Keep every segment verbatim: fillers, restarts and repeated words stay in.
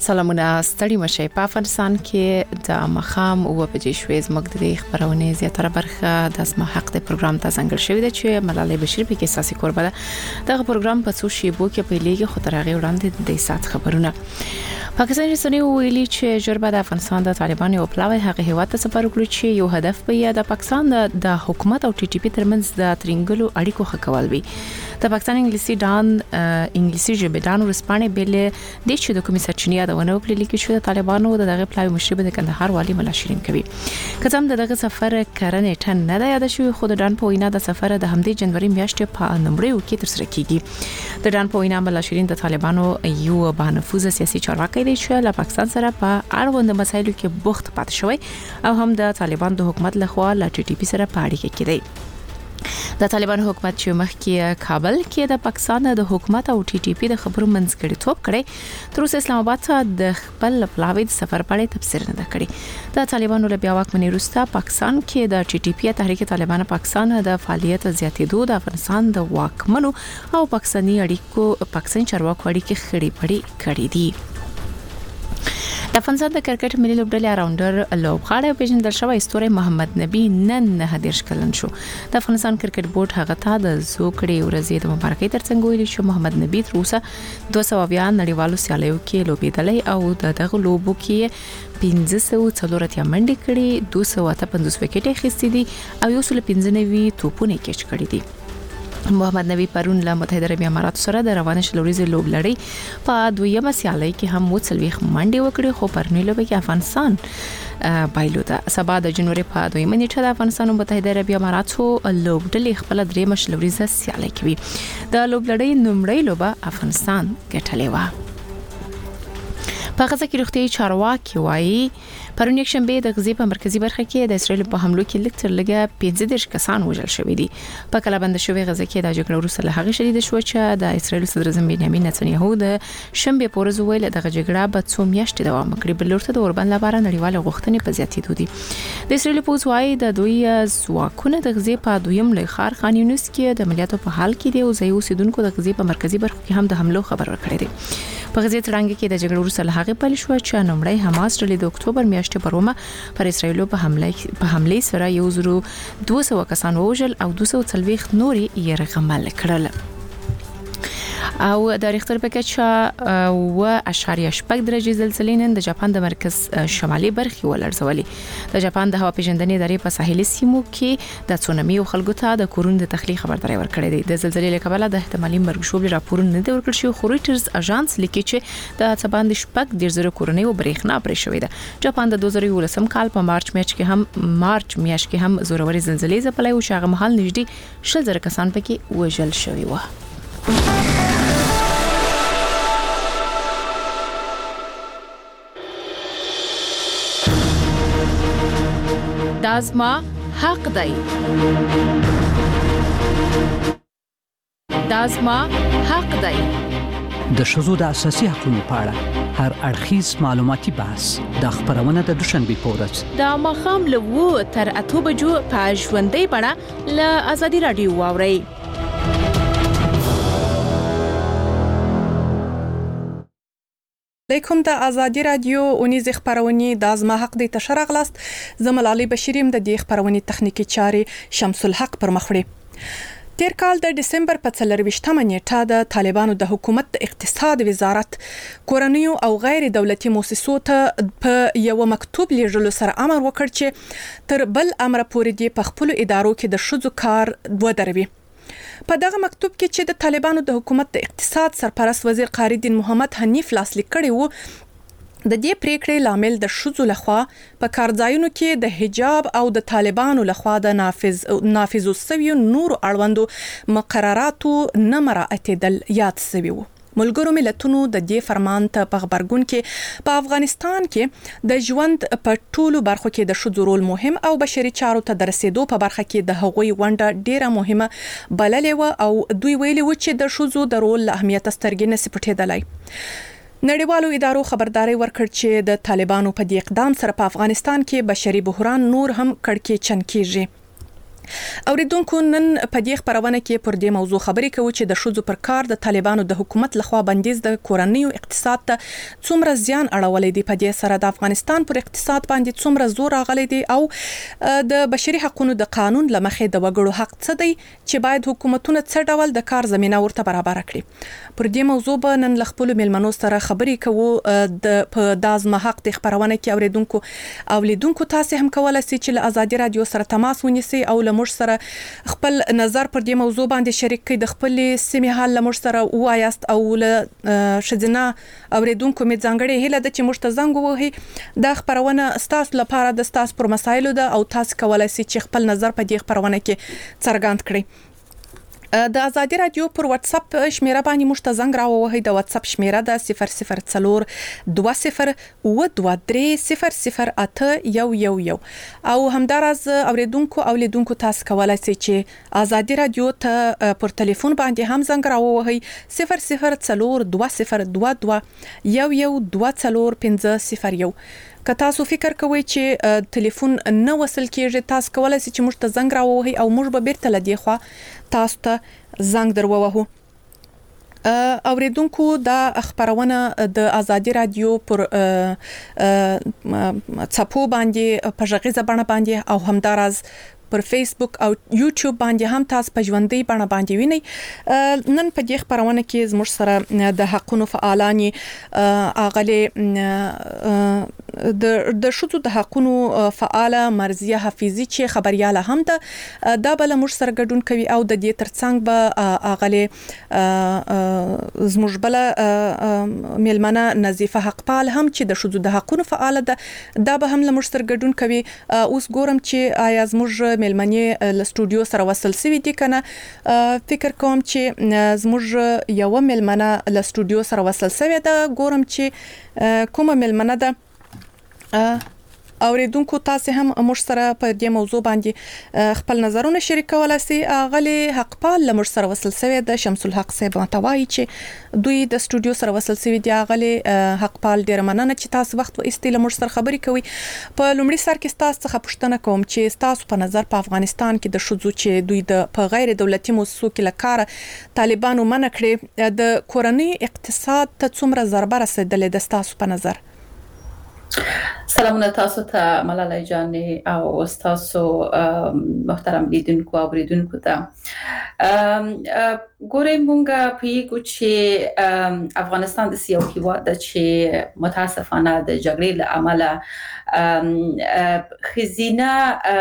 سلامونه ستړي مشه په افغانستان کې د مخام او په جشویز مقدري خبرونه زیاتره برخه د اسمه حق د پروګرام ته څنګه شوې ده چې ملالۍ بشیر په کې اساسي کوربه ده دغه پروګرام په څو شیبو کې په لیګي خطرغه وړاندې د سات خبرونه پاکستان رسنۍ ویلي چې جربه د افغانستان د طالبان او پلاوی هغه هیواد ته سفر وکړي چې یو هدف به د پاکستان د حکومت او ټي ټي پی ترمنځ د ترنګلو اړیکو ښه وي د پاکستان انګلیسي ډان انګلیسي ژبه ډان ورسپانې بل د چې د کومې سرچینې یادونه وکړي لیکي چې د طالبانو د دغه پلاوی مشرب د کندهار والی ملا شیرین کوي کزم دغه سفر کرنې ټن نه د یاد شوی خو د ډان په وینا د سفر د همدې جنوري میاشتې په نمبر کې تر سره کیږي د ډان په وینا ملا شیرین د طالبانو یو بانفوذ سیاسي چارواکي دی چې له پاکستان سره په اړوند مسایلو کې بوخت پاتې شوی او هم د طالبان د حکومت لخوا ل ټي ټي پی سره په اړیکه کې دی د طالبان حکومت چې مخکې کابل کې د پاکستان د حکومت او ټي ټي پی د خبرو منځګړی توپ کړي تر اوسه اسلام آباد ته د خپل پلاوی د سفر په اړه تفسیر نه کړی د طالبانو له بیا واکمنۍ وروسته پاکستان کې د ټي ټي پی تحریک طالبان پاکستان د فعالیت زیاتېدو د افغانستان د واکمنو او پاکستاني اړیکو پاکستان چارواکو اړیکې خړې پړې کړې دي د افغانستان د کرکټ ملي لوبډلې راوندر لوبغاړی پیژندل شوی استوره محمد نبی نن نه دیرش کلن شو د افغانستان کرکټ بورډ هغه ته د زوکړې ورځې د مبارکۍ ترڅنګ ویلي چې محمد نبی تر اوسه دوه سوه بیا نړیوالو سیالیو کې لوبېدلی او د دغه لوبو کې پنځه سوه څلور اتیا منډې کړې دوه سوه اته پنځوس وکټې اخیستې دي او یو سل پنځه نوي توپونه کېچ کړي دي محمد نبی پرون له متحده عربی امارات سره د روانه شلوريزي لوب لړۍ په دویمه سیالي کې هم وڅلويخ منډي وکړي خو پرنی لوب کې افغانستان بایلو ده سبا د جنوري په دویمه نیټه د افغانستان او متحده عربی امارات لوب ډلې خپل درېمه شلوريزه سیالي کوي د لوب لړۍ نومړی لوب افغانستان ګټلې و په غزه کې روغتي چارواکي وایي پرون یک شنبه د غزې په مرکزی برخه کې د اسرایل په حملو کې لکټر لګه پنځه دیرش کسان وژل شوی دي په کله بند شوی غزه کې د جګړې وروسته له هغه شدید شو چې د اسرایل صدر اعظم بنیامین نتنیاهو د شنبه پورز ویل د جګړه په څو میاشتې دوام وکړي بل ورته د اوربند لپاره نړیواله غوښتنې په زیاتېدو دي د اسرایل پوز وایي د دوی ځواکونه د غزې په دویم لوی ښار خان یونس کې د عملیاتو په حال کې دي او ځای اوسیدونکو د غزې په مرکزی برخه کې هم د حملو خبر ورکړي دي په غزې ترانګ کې د جګړې وروسته له هغه پیل شو چې نومړی حماس ډلې د اکتوبر میاشتې په رومه پر اسرایل په حمله په حمله سره یو زرو دوه سوه کسان وژل او دوه سوه څلوېښت نوري یې رغمل کړل او د ریختر په کچه و اشاریه شپږ درجه زلزلې نن د جاپان د مرکز شمالي برخې ولړزولې د جاپان د هوا پیژندنې ادارې په ساحلي سیمو کې د تسونامي او خلکو ته د کورون د تخلیق خبرداري ورکړې ده د زلزلې له کبله د احتمالي مرګ شوبل راپورونه نه دی ورکړل شوی خو رويټرز اژانس لیکي چې د سباند شپږ ډیر زره کورونې او برېښنا پرې شوې ده جاپان د دوه زره یولسم کال په مارچ میاشت کې هم مارچ میاشت کې هم زوروري زلزلې ځپلې او شاغه محل نږدې شل زره کسان پکې وژل شوي و دازما حق دی دازما حق دی د شذو د اساسي حقوقو په اړه هر اړخیز معلوماتي بحث د خبرونه د دوشنبه په ورځ د مخام له وو تر اته بجو په ژوندۍ بڼه له ازادي رادیو واوري علیکم د ازادي رادیو اونیز خبرونه د ازما حق د تشرغ لاست زملالي بشیریم د دې خبرونه تخنیکی چارې شمس الحق پر مخړي تیر کال د دسمبر په څلرويشتمه نیټه د طالبانو د حکومت د اقتصاد وزارت کورنیو او غیر دولتي مؤسسو ته په یو مکتوب لیږلو سره امر وکړ چې تر بل امر پورې دی په خپل ادارو کې د شذو کار ودروي په دغه مکتوب کې چې د طالبانو د حکومت د اقتصاد سرپرست وزیر قاری الدین محمد حنیف لاسلیک کړی وو د دې پریکړې لامل د شذو لخوا په کارځایونو کې د حجاب او د طالبانو لخوا د نافذ نافذ شوی نور اړوندو مقرراتو نه مراعاتېدل یاد شوی وو ملګرو ملتونو د دې فرمان ته په خبرګون کې په افغانستان کې د ژوند په ټولو برخو کې د شذو رول مهم او بشري چارو ته د رسیدو په برخه کې د هغوی ونډه ډیره مهمه بللې و او دوی ویلي و چې د شذو د رول اهمیت سترګې نه سپټېدلای نړیوالو ادارو خبرداري ورکړ چې د طالبانو په دې اقدام سره په افغانستان کې بشري بحران نور هم کړکېچن کیږي اوریدونکو نن په دې خبرونه کې پر دې موضوع خبرې کوو چې د شوزو پر کار د طالبانو د حکومت لخوا بندیز د کورنۍ او اقتصاد ته څومره زیان اړولې دی، په دې سره د افغانستان پر اقتصاد باندې څومره زور راغلی دی او د بشري حقوقو د قانون لمخې د وګړو حق څه دی چې باید حکومتونه څه ډول د کار زمينه ورته برابر کړي. پر دې موضوع به نن ل خپل ملمنو سره خبرې کوو. د په دازمه حق د خبرونه کې اوریدونکو او لیدونکو تاسو هم کولای شئ چې له ازادي رادیو سره تماس ونیسئ او موږ سره خپل نظر پر دې موضوع باندې شریک کړئ، د خپل سیمه حال موږ سره وایاست او له شذنا اوریدونکو می ځانګړي هله د چې موږ ته زنګ ووهي د خبرونه ستاسو لپاره د ستاسو پر مسایلو ده او تاسو کولای شئ چې خپل نظر په دې خبرونه کې څرګند کړئ. د ازادي رادیو پر واتس اپ شمیره باندې موږ ته زنګ راووهئ. د واتس اپ شمیره ده صفر صفر څلور دوه صفر و دوه درې صفر صفر اته یو یو یو او همدارز اوریدونکو او لیدونکو تاسو کولای شئ چې ازادي رادیو ته پر ټلیفون باندې هم زنګ راووهئ صفر صفر څلور دوه صفر دوه دوه یو یو دوه څلور پنځه صفر یو. که تاسو فکر کوئ چې ټلیفون نه وصل کیږي تاسو کولای شئ چې موږ ته زنګ راووهئ او موږ به بیرته لدی خو تاسو ته زنګ درووهو. اوریدونکو دا خبرونه د ازادي رادیو پر چاپو باندې په ژغیزه بڼه باندې او همدارز پر فیسبوک او یوټیوب باندې هم تاسو په ژوندۍ بڼه باندې وینئ. نن په دې خبرونه کې زموږ سره د حقوقو فعالانی اغلی د د شوتو د حقوقو فعاله مرزیه حفیظی چې خبرياله هم ده دا بل موږ سره ګډون کوي او د دې ترڅنګ به اغلی زموږ بل ملمنه نظیفه حقپال هم چې د شوتو د حقوقو فعاله ده دا به هم موږ سره ګډون کوي. اوس ګورم چې آیا زموږ ملمنی ل سټوډیو سره وصل سوي دي کنه. فکر کوم چې زموږ یو ملمنه ل سټوډیو سره وصل سوي ده. ګورم چې کومه ملمنه ده اوریدونکو تاسو هم موږ سره په دې موضوع باندې خپل نظرونه شریک کولای شئ. اغلی حقپال لمر سره وصل سوي د شمس الحق صاحب متوای چې دوی د سټوډیو سره وصل سوي دی. اغلی حقپال ډیر مننه چې تاسو وخت و استیل موږ سره خبرې کوي. په لومړي سر کې تاسو څخه پوښتنه کوم چې تاسو په نظر په افغانستان کې د شذو چې دوی د په غیر دولتي مؤسسو کې لکاره طالبانو منع کړي د کورنۍ اقتصاد ته څومره ضربه رسیدلې د تاسو په نظر؟ سلامونه تاسو ته ملالۍ جانې او تاسو محترم لیدونکو او اوریدونکو ته. ګورئ مونږه پیګو چې افغانستان د سیاسي هیواد چې متاسفانه د جګړې له امله خزینه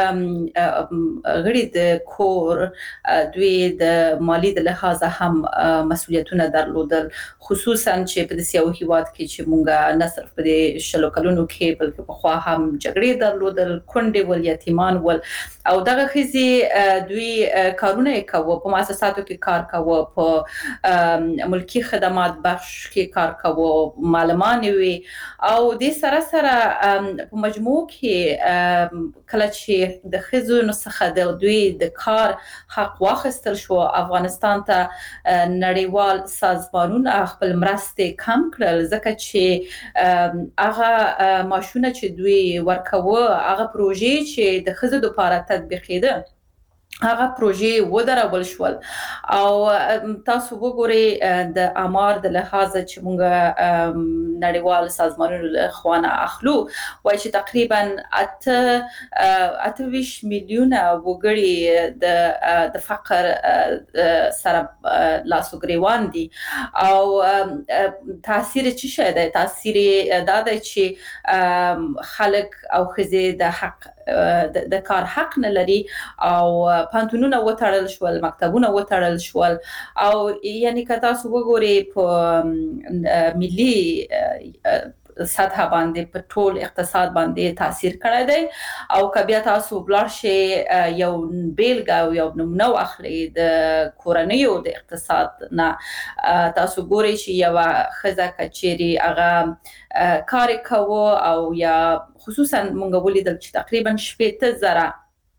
غړي د کور دوی د مالی د لحاظه هم مسؤلیتونه درلودل، خصوصا چې په سیاسي هیواد کې چې مونږه نه صرف په شلو کلونو کې بلکې په خوا هم جګړې درلودل، کونډې ول، یتیمان ول او دغه خزي دوی کارونه کوي، په مؤسساتو کې کار کوي، په ملکی خدمات بخش کې کار کوي، معلمان وي او د سره سره په مجموع کې کله چې د خزو نو څخه د دوی د کار حق واخیستل شو، افغانستان ته نړیوال سازمانونه خپل مرستې کم کړل ځکه چې هغه ماشونه چې دوی ورکوه، هغه پروژې چې د خزو لپاره تطبیقېده هغه پروژې ودرول شول. او تاسو وګورئ د امار د لحاظه چې موږ نړیوال سازمانونو له خوانه اخلو وایي چې تقریبا اته اته ویشت میلیونه وګړي د د فقر سره لاسو ګریوان دي او تاثیر چې شه د تاثیر دا د چې خلک او خزه د حق د کار حق نه لري او پانتونونه وټړل شول، مکتبونه وټړل شول او یعنی که تاسو وګورئ په ملي سطح باندې په ټول اقتصاد باندې تاثیر کړی دی او که بیا تاسو بلار شي یو بیلګه او یو نمونه اخلي د کورنیو د اقتصاد نه، تاسو ګورئ چې یو خزه کچيري هغه کار کوي او یا خصوصا مونږ ولیدل چې تقریبا شپږ زره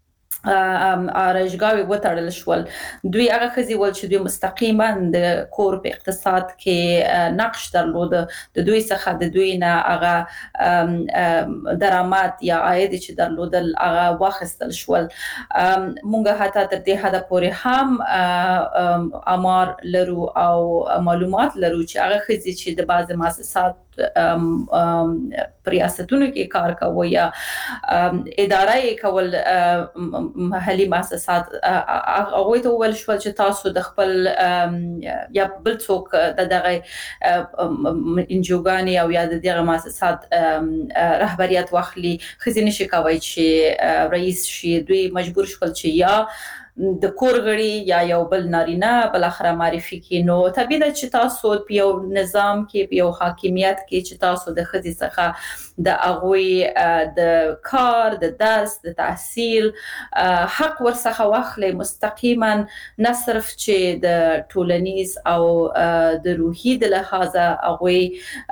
ارزګاوي وتړل شول دوی هغه خزي ول چې دوی مستقیما د کور په اقتصاد کې نقش درلود د دوی څخه د دوی نه هغه درآمد یا عاید چې درلودل هغه واخستل شول مونږه حتی تر دې حد پورې هم امر لرو او معلومات لرو چې هغه خزي چې د بعض مؤسسات ام پریاستونو کې کار کوي یا ادارې کول محلي مؤسسات هغه ته ول شو چې تاسو د خپل یا بل څوک د دغه انجوګانی او یا د دغه مؤسسات رهبریت واخلي خزینه شي کوي چې رئیس شي دوی مجبور شول چې یا د کورغړي یا یو بل نارینه بل اخره معرفي کینو طبيعي ده چې تاسو په یو نظام کې په یو حاکمیت کې چې تاسو د خدي څخه د اغوي د کار د درس د تحصیل حق ورڅخه واخلي مستقیما نه صرف چې د ټولنیز او د روحي د لحاظه اغوي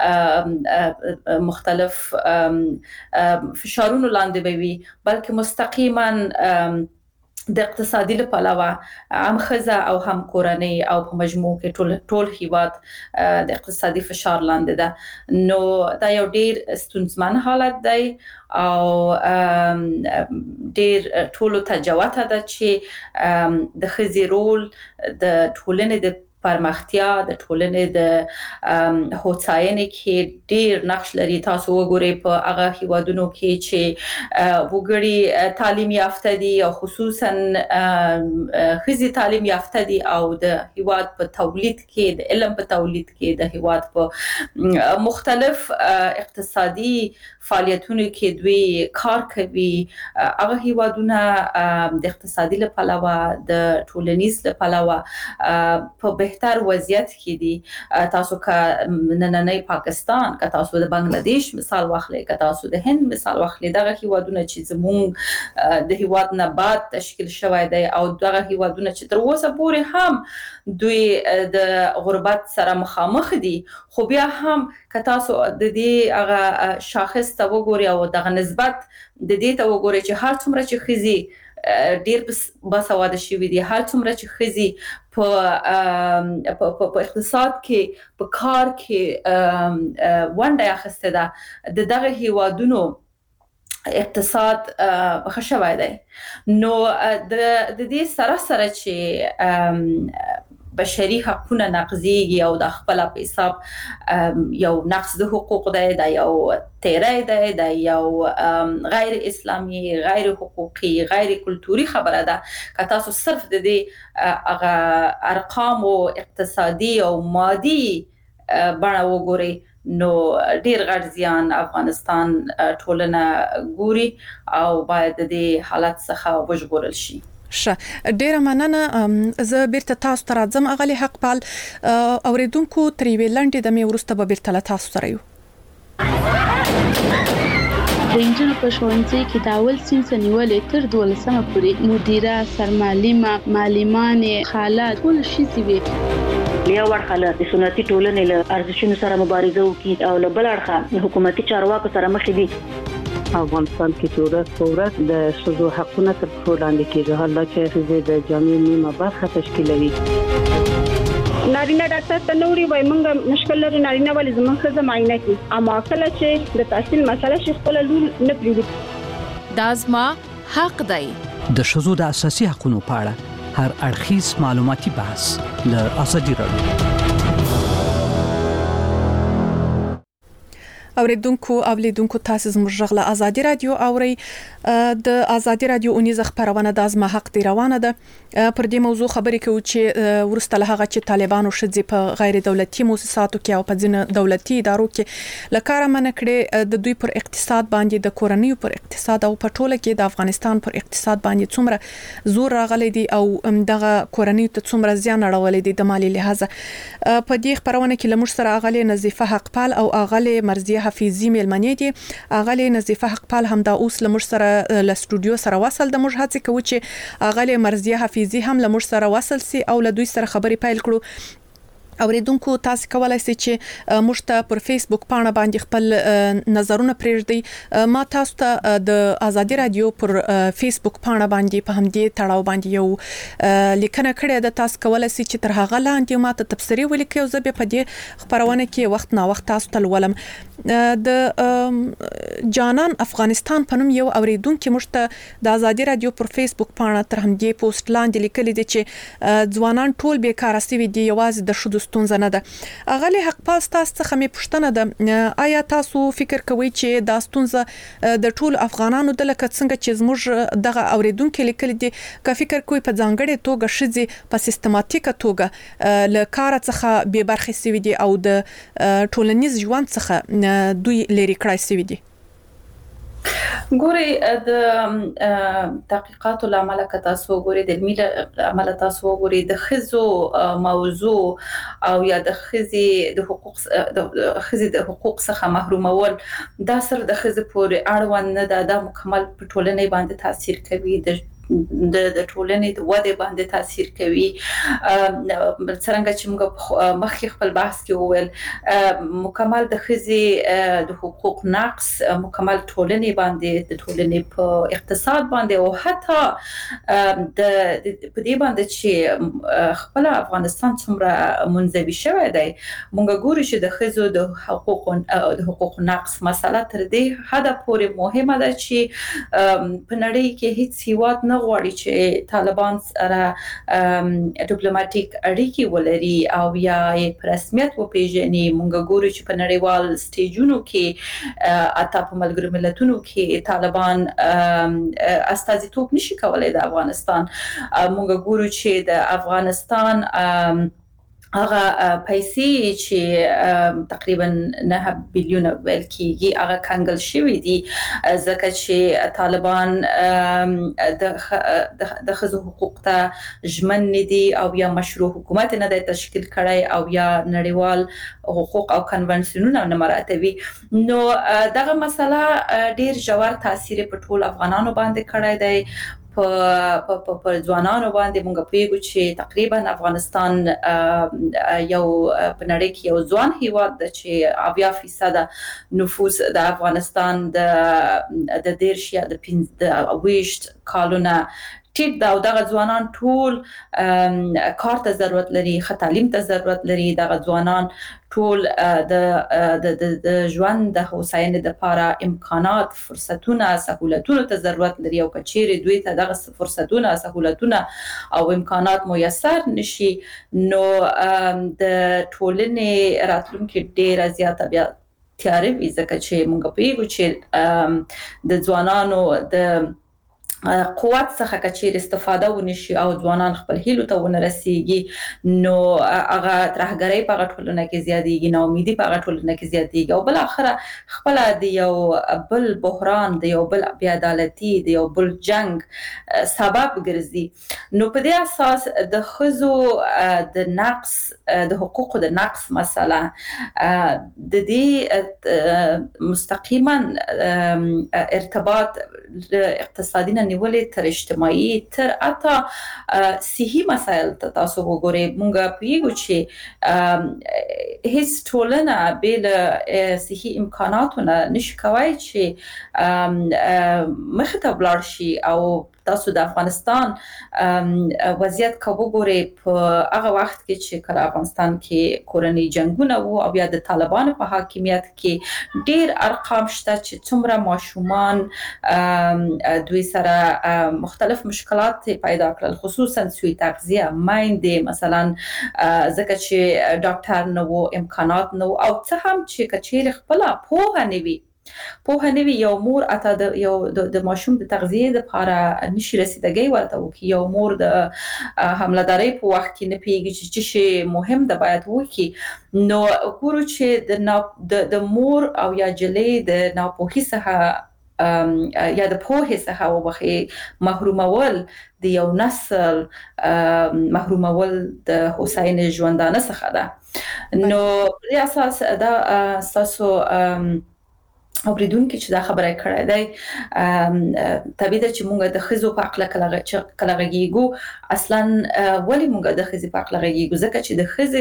مختلف فشارونو لاندې وي بلکې مستقیما د اقتصادي لپاره هم خزه او هم کورنۍ او په مجموع کې ټول ټول هیواد د اقتصادي فشار لاندې ده نو دا یو ډیر ستونزمن حالت دی او ډیر ټولو ته جوته ده چې د خزي رول د ټولنې د پرمختیا د ټولنې د هوڅاینې کې ډیر نقش لري تاسو وګورئ په هغه هیوادونو کې چې وګړي تعلیم یافته دي او خصوصا خزي تعلیم یافته دي او د هیواد په تولید کې د علم په تولید کې د هیواد په مختلف اقتصادي فعالیتونو کې دوی کار کوي هغه هیوادونه د اقتصادي لپاره د ټولنیز لپاره په بهتر وضعیت کې دي تاسو که نننی پاکستان که تاسو د بنگلاديش مثال واخلئ که تاسو د هند مثال واخلئ دغه هیوادونه چې زموږ د هیواد نه بعد تشکیل شوی دی او دغه هیوادونه چې تر اوسه پورې هم دوی د غربت سره مخامخ دي خو بیا هم که تاسو د دې هغه شاخص ته وګورئ او دغه نسبت د دې ته وګورئ چې هر څومره چې خزي ډیر باسواده شوی دي هر څومره چې خزي په په اقتصاد کې په کار کې ونډه اخیسته ده د دغه هیوادونو اقتصاد بخښوي دی نو د دې سره سره چې بشري حقوقونه نقضيږي او د خپل په حساب یو نقص د حقوق دی دا یو تیرای دی دا یو غیر اسلامي غیر حقوقي غیر کلتوري خبره ده که تاسو صرف د دې ارقام او اقتصادي او مادي بڼه وګورئ نو ډیر غټ زیان افغانستان ټولنه ګوري او باید د دې حالت څخه وژغورل شي ښه ډیره مننه زه بیرته تاسو ته راځم اغلی حق پال اوریدونکو تریوی لنډه د مې ورسته به بیرته تاسو سره یو د انجن په ښوونځي کې د اول صنف نیولې تر دولسمه پورې مدیره سرمعلمه معلمانې خالات ټول شي وي بیا ورخاله د سنتي ټولنې له ارزښتونو سره مبارزه وکړي او له بل اړخه حکومتي چارواکو سره مخ دي افغانستان کې چې ورځ په ورځ د شذو حقونه تر پښو لاندې کېږي حالا چې د جامعي نیمه برخه تشکیلوي نارینه ډاکټر ته نوري وای مونږ مشکل لري نارینه ولې زموږ خزه معاینه کوي اما کله چې د تحصیل مسله شي خپل لول نه پریږدي دازما حق دی د شذو د اساسي حقوقو په اړه هر اړخیز معلوماتي بحث له ازادي راډیو اوریدونکو او لیدونکو تاسو زموږ غږ له ازادي رادیو اوري د ازادي رادیو اونیزه خبرونه د ازما حق دی روانه ده پر دې موضوع خبرې کوي چې ورسته له هغه چې طالبانو شذې په غیر دولتي مؤسساتو کې او په ځینو دولتي ادارو کې لکاره من کړي د دوی پر اقتصاد باندې د کورنۍ پر اقتصاد او په ټوله کې د افغانستان پر اقتصاد باندې څومره زور راغلي دي او دغه کورنۍ ته څومره زیان اړولې دي د مالی لحاظ په دې خبرونه کې لمر سره اغلی نظیفه حقپال او اغلی مرزیه حفیظی ملمنې دي اغلی نظیفه حقپال هم د اوس لمر سره له سټوډیو سره وصل د موږ هڅه کوي چې اغلی مرزیه حفیظی هم لمر سره وصل سي او له دوی سره خبرې پیل کړو اوریدونکو تاسو کولای شئ چې موږ ته پر فیسبوک پاڼه باندې خپل نظرونه پرېږدئ. ما تاسو ته د ازادي رادیو پر فیسبوک پاڼه باندې په همدې تړاو باندې یو لیکنه کړې ده. تاسو کولای شئ چې تر هغه لاندې ما ته تبصرې ولیکئ او زه به په دې خبرونه کې وخت نا وخت تاسو ته ولولم. د جانان افغانستان په نوم یو اوریدونکو موږ ته د ازادي رادیو پر فیسبوک پاڼه تر همدې پوسټ لاندې لیکلي دي چې ځوانان ټول بیکاره سوي دي، یوازې د شودو ستونزه نه ده. اغلی حق پاس تاسو څخه مې پوښتنه ده، آیا تاسو فکر کوئ چې دا ستونزه د ټول افغانانو د لکه څنګه چې زموږ دغه اوریدونکو لیکل دي، که فکر کوئ په ځانګړي توګه شذې په سیستماتیکه توګه له کار څخه به برخه سوي دي او د ټولنیز ژوند څخه دوی لري کړای سوي دي؟ ګوري د تحقیقاتو لامل که تاسو ګوري د علمي عمل تاسو ګوري د خزو موضوع او یا د خزي د حقوق د خزي د حقوق څخه محرومول دا سر د خزي پورې اړوند نه ده، د مکمل په ټولنې باندې تاثیر کوي، د د د ټولنې د وده باندې تاثیر کوي. څنګه چې موږ مخکې خپل بحث کې وویل مکمل د خزي د حقوق نقص مکمل ټولنې باندې د ټولنې په اقتصاد باندې او حتی د په دې باندې چې خپل افغانستان څومره منزوي شوی دی. موږ ګورو چې د خزو د حقوق د حقوق نقص مسله تر دې حد پورې مهمه ده چې په نړۍ کې هیڅ هیواد نه غواړي چې طالبان سره ډیپلوماټیک اړیکې ولري او یا په رسمیت وپیژني. موږ ګورو چې په نړیوال سټیجونو کې اته په ملګرو ملتونو کې طالبان استازیتوب نشي کولای د افغانستان. موږ ګورو چې د افغانستان هغه پیسې چې تقریبا نه بیلیون ویل کېږي هغه کنګل شوی دي ځکه چې طالبان د د خزو حقوق ته ژمن دي او یا مشروع حکومت نه د تشکیل کړي او یا نړیوال حقوق او کنونسیونونه نه مراعاتوي. نو دغه مسله ډیر ژور تاثیر په ټول افغانانو باندې کړی دی، په په په ځوانانو باندې. موږ پیګو چې تقریبا افغانستان یو په نړۍ کې یو ځوان هیواد د چې اویا فیصد نفوس د افغانستان د د دیرش یا د پنځه ویشت کالونه ټیټ دا او دغه ځوانان ټول کار ته ضرورت لري، ښه تعلیم ته ضرورت لري. دغه ځوانان ټول د د د ژوند د هوساینې لپاره امکانات، فرصتونه، سہولتونو ته ضرورت لري او کچېره دوی ته دغه فرصتونه، سہولتونه او امکانات میسر نشي نو د ټولنې راتلونکي ډیر زیاته بیا تیارې وي ځکه چې موږ پیګو چې د ځوانانو د قوت څخه کچیر استفاده ونشي او ځوانان خپل هیلو ته ونه رسیږي نو هغه ترهګرۍ په ټولنه کې زیاتېږي، نو امیدي په ټولنه کې زیاتېږي او بل اخره خپل د یو بل بحران، د یو بل بې عدالتي، د یو بل جنگ سبب ګرځي. نو په دې اساس د خزو د نقص د حقوقو د نقص مسله د دې مستقیما ارتباط اقتصادي نه نیولې تر اجتماعي تر اته صحي مسایل ته تاسو وګورئ. مونږ پیګو چې هیڅ ټولنه بل صحي امکاناتو نه نشي کوي چې مخ ته ولاړ شي. او تاسو د افغانستان وضعیت کو وګورئ په هغه وخت کې چې کله افغانستان کې کورنۍ جنگونه وو او بیا د طالبانو په حاکمیت کې ډیر ارقام شته چې څومره ماشومان دوی سره مختلف مشکلات پیدا کړل، خصوصا سوی تغذیه، مایندې مثلا ځکه چې ډاکټر نه وو، امکانات نه وو او څه هم چې کچېر خپل پوهه نه وي پوهه نه وي. یو مور اته د یو د ماشوم د تغذیه لپاره نشي رسیدګي ورته وکي، یو مور د حملداري په وخت کې نه پیږي چې چې مهم ده باید وکي. نو ګورو چې د د مور او یا جلې د ناپوهي څخه یا د پوهې څخه وبخي محرومول د یو نسل محرومول د حسین ژوندانه څخه ده. نو په اساس دا تاسو اوریدونکو چې دا خبره کړې ده طبيعي ده چې موږ د خزو په عقل کله غږیږو. اصلا ولی موږ د خزې په عقل غږیږو ځکه چې د خزې د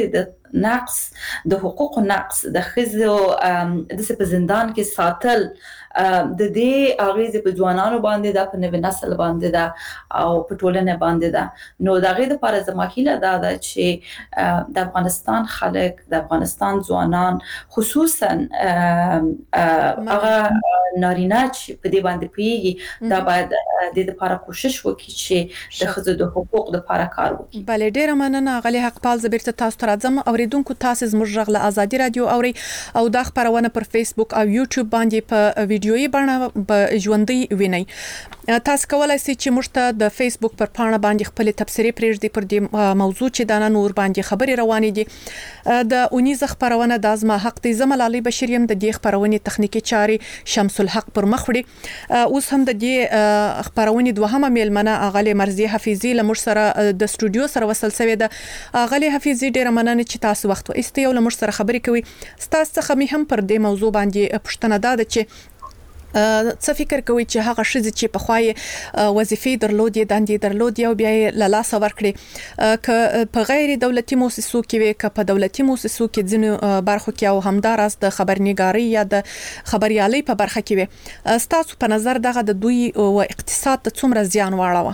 نقص د حقوقو نقص د خزو د په زندان کې ساتل د دې اغیزه په ځوانانو باندې د په نوې نسل باندې دا او په ټولنه باندې دا نو دا غي د لپاره زماخيله دا د چې د افغانستان خلک د افغانستان ځوانان خصوصا هغه نارینه چې په دې باندې پیږي دا باید د لپاره کوشش وکړي چې د خزو د حقوق لپاره کار وکړي. بله ډیره مننه غلي حق پال زبرته تاسو ته راځم اوریدونکو تاسو زموږ غږ له ازادي رادیو اوري او دا خبرونه پر فیسبوک او یوټیوب باندې په ویډیويي بڼه په ژوندۍ ویني. تاسو کولای شئ چې موږ ته د فیسبوک پر پاڼه باندې خپل تبصرې پرېږدئ پر دې موضوع چې دا نور باندې خبري روانې دي. د اونیز خبرونه د ازما حق دي زملالي بشریم د دې خبرونه تخنیکی چاري شمس الحق پر مخ وړي. اوس هم د دې خبرونه دوهمه میلمنه اغلی مرزي حفیظي لمر سره د استودیو سره وصل شوی ده. اغلی حفیظي ډیره مننه چې تاسو وخت واستئ او لمر سره خبرې کوي. تاسو څخه مې هم پر دې موضوع باندې پوښتنه ده چې څه فکر کوي چې هغه شذ چې په خوای وظیفې درلودي دندې درلودي او بیا له لاس ورکړي ک په غیر دولتي مؤسسو کې وي ک په دولتي مؤسسو کې ځینو برخو کې او همداراز د خبرنګاري یا د خبريالۍ په برخه کې وي. ستاسو په نظر دغه د دوی او اقتصاد ته څومره زیان واړوه؟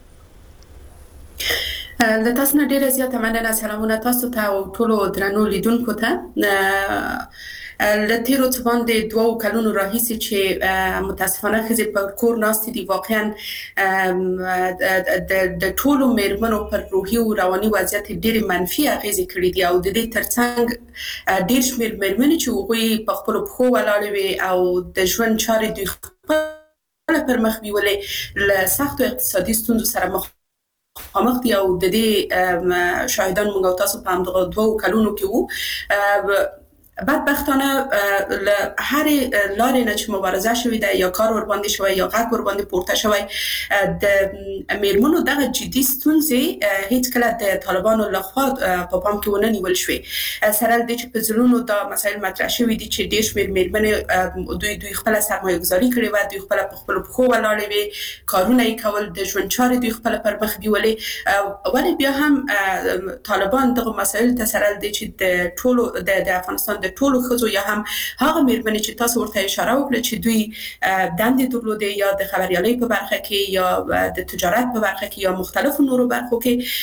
د تاسو نه ډیره زیاته مننه. سلامونه تاسو ته او ټولو درنو لیدونکو ته. لتیرو څه باندې دوه کلونو راهیسې چې متاسفانه خزي په کور ناستې دي واقعا د ټولو مېرمنو پر روحي او رواني وضعیت ډېر منفي اغیزې کړې دي او د دې ترڅنګ ډېر شمېر مېرمنې چې هغوی په خپلو پښو ولاړې وي او د ژوند چارې دوی خپله پر مخ بیولې له سختو اقتصادي ستونزو سره مخ مخ دي او د دې شاهدان موږ او تاسو په همدغه دوه کلونو کې وو. بدبختانه له هر لارې نه چې مبارزه شوې ده یا کار ور باندې شوی یا غږ ور باندې پورته شوی د میرمنو دغه جدي ستونزې هیڅ کله د طالبانو لخوا په پام کې ونه نیول شوې. سره د چې په ځلونو دا مسایل مطرح شوې دي چې ډېر شمېر میرمنې دوی دوی خپل سرمایه گذاري کړې و دوی خپل په خپل پخو ولاړې وي کارونه یې کول د ژوند چارې دوی خپل پر مخ بیولې ولی بیا هم طالبان دغه مسایل ته سره د چې د ټولو د افغانستان د ټولو خزو یا هم هغه مېرمنې چې تاسو ورته اشاره وکړه چې دوی دندې درلودې یا د خبريالۍ په برخه کې یا د تجارت په برخه کې یا مختلفو نورو برخو کې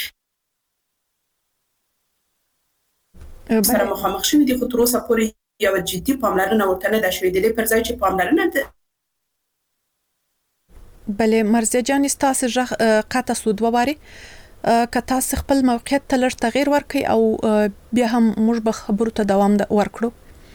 سره مخامخ شوي دي خو تر اوسه پورې یو جدي پاملرنه ورته نه ده شوې د دې پر ځای چې پاملرنه ده. بله مرزي جان تاسو قطع سود وواري که تاسو خپل موقعیت ته لږ تغییر ورکړئ او بیا هم موږ به خبرو ته دوام ورکړو.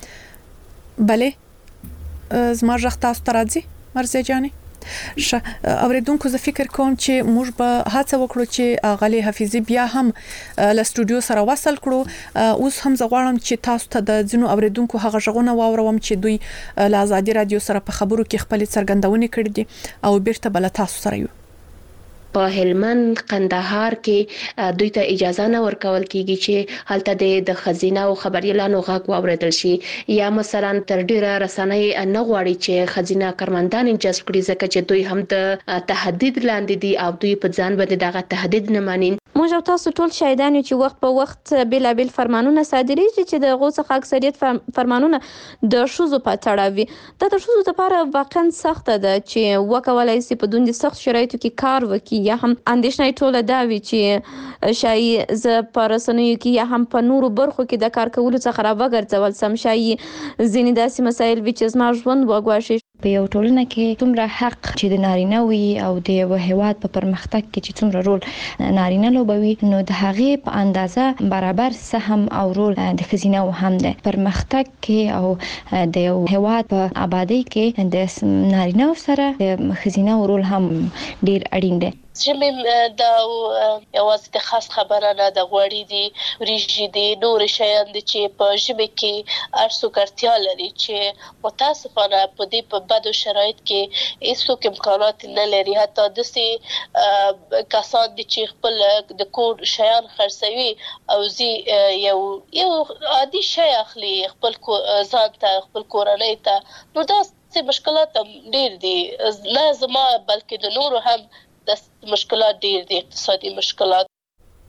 بله زما غږ تاسو ته راځي مرزي جانې؟ ش اوریدونکو زه فکر کوم چې موږ به هڅه وکړو چې غلي حفیظي بیا هم له استودیو سره وصل کړو. اوس هم زه غواړم چې تاسو ته د ځینو اوریدونکو هغه غږونه واوروم چې دوی له ازادي رادیو سره په خبرو کې خپل څرګندونې کړې دي او بیرته بل تاسو سره یو. په هلمند قندهار کې دوی ته اجازه نه ورکول کیږي چې هلته د خزینه او خبريالانو غږ واوریدل شي یا مثلا تر ډیره رسنۍ نه غواړي چې خزینه کارمندان جذب کړي ځکه چې دوی هم د تهدید لاندې دي او دوی په ځان باندې دغه تهدید نه ماني. موږ تاسو ټول شاهدان یو چې وخت په وخت بلابل فرمانونه صادریږي چې د غوڅه اکثریت فرمانونه د شوزو په تړاو وي. دا د شوزو لپاره واقعا سخت ده چې وکولای شي په دوی سخت شرایطو کې کار وکړي یا هم اندېښنه ټوله دا وي چې شاید ز پرسنوي کې یا هم په نورو برخو کې د کار کولو څخه راوګرځول سم شاید ځینې داسې مسایل وي چې زما ژوند وګواښي. په یو ټولنه کې څومره حق چې د نارینه وي او د یو هیواد په پرمختګ کې چې څومره رول نارینه لوبوي نو د هغې په اندازه برابر سهم او رول د ښځینه هم ده. پرمختګ کې او د یو هیواد په آبادی کې د نارینه سره د ښځینه رول هم ډیر اړین دی. چې دا یوازې د خاص خبره نه د غوړې دي وريجې دي نور شیان دي چې په ژبه کې ارسو کړتیا لري چې متاسفانه په دې په بدو شرایط کې هیڅ امکانات نه لري. حتی د سي کسان دي چې خپل د کور شیان خرڅوي او زی یو یو عادي شی اخلي خپل ځان ته خپل کورنۍ ته نو دا څه مشکلات ډیر دي نه زما بلکې د نورو هم د مشکلات ډیر دي اقتصادي مشکلات.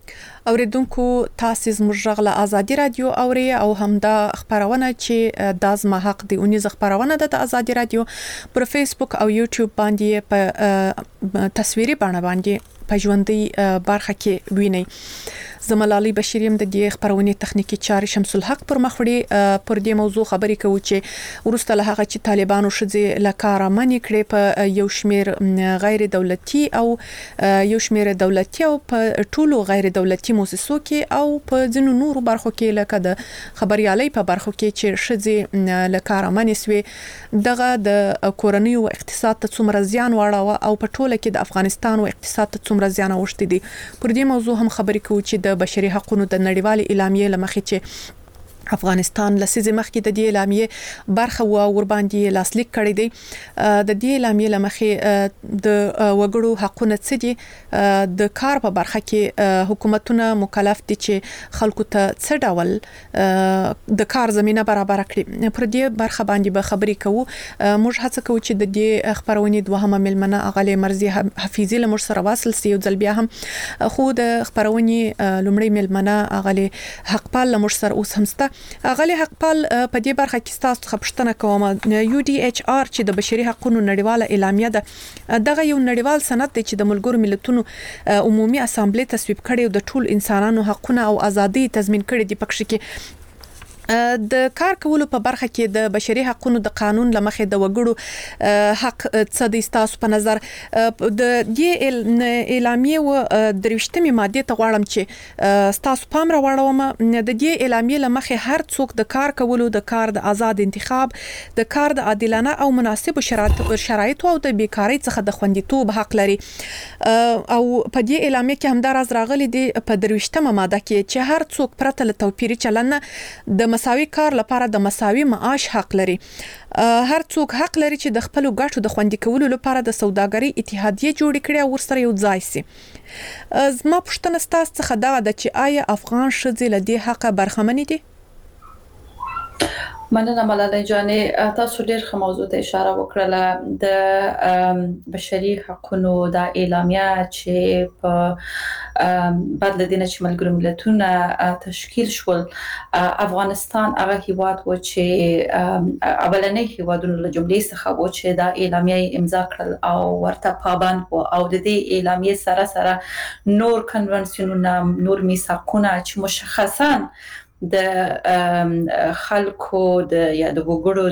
اوریدونکو تاسو زموږ غږ له ازادي رادیو اوري او همدا خبرونه چې د ازما حق دی اونیز خبرونه د ازادي رادیو پر فیسبوک او یوټیوب باندې په تصویري بڼه باندې په ژوندۍ برخه کې ویني. زملالي بشیریم د دې خبرونې تخنیکی چاري شمس الحق پر مخوړي پر دې موضوع خبرې کوي چې ورسته له هغه چې طالبانو شذ لکاره منی کړې په یو شمیر غیر دولتي او یو شمیر دولتي او په ټولو غیر دولتي مؤسسو کې او په ځینو نورو برخو کې لکه د خبريالۍ په برخو کې چې شذ لکاره منی سوي دغه د کورنۍ او اقتصاد ته څومره زیان واړه او په ټوله کې د افغانستان او اقتصاد ته څومره زیان اوښتي دي. پر دې موضوع هم خبرې کوي چې د بشري حقوقو د نړیوالې اعلامیې لمخې چې افغانستان لسیزه مخکې د دې اعلامیې برخه و ور باندې لاسلیک کړی دی. د دې اعلامیې لمخې د وګړو حقوقونه څه دي د کار په برخه کې حکومتونه مکلف دي چې خلکو ته څه ډول د کار زمينه برابر کړي. پر دې برخه باندې به خبرې کوو. موږ هڅه کوو چې د دې خبرونې دوهمه ملمنه اغلی مرزي حفیظي لمر سره واصل سي او ځل بیا هم خو د خبرونې لومړی ملمنه اغلی حقپال لمر سره اوس همسته. اغلی حقپال په دې برخه کې تاسو خبرشتنه کوم. یو ډي ایچ آر چې د بشري حقوقو نړیواله اعلامیه ده دغه یو نړیوال سند دی چې د ملګرو ملتونو عمومي اسامبلې تصویب کړي او د ټول انسانانو حقوقونه او ازادي تضمین کړي دي. پکښ کې د کار کولو په برخه کې د بشري حقوقو د قانون لمخې د وګړو حق څه د تاسو په نظر د دې اعلامیه و دروشتمه ماده ته غواړم چې تاسو پام را وړوم. د دې اعلامیه لمخې هر څوک د کار کولو د کار د آزاد انتخاب د کار د عادلانه او مناسب شرایط او د بیکاری څخه د خوندیتوب حق لري. او په دې اعلامیه کې همدار از راغلي دي په دروشتمه ماده کې چې هر څوک پرته له توپیري چلن د مساوي کار لپاره د مساوي معاش حق لري. هر څوک حق لري چې د خپل ګټو د خوندي کولو لپاره د سوداګرۍ اتحادیه جوړ کړي او ورسره یو ځای سي. زما پوښتنه ستاسو څخه دا ده چې آیا افغان ښځې له دې حق برخمنې دي؟ مننه ملالۍ جانې تاسو ډېر ښه موضوع ته اشاره وکړه. د بشري حقوقو د اعلامیه چې په بعد له دې چې ملګرو ملتونه تشکیل شول افغانستان هغه هیواد و چې اولنې هیوادونو له جملې څخه و چې د اعلامیه امضا کړل او ورته پابند و او د دې اعلامیه سره سره نور کنونسیونونه نور میثاقونه چې مشخصاً د خلکو د یا د وګړو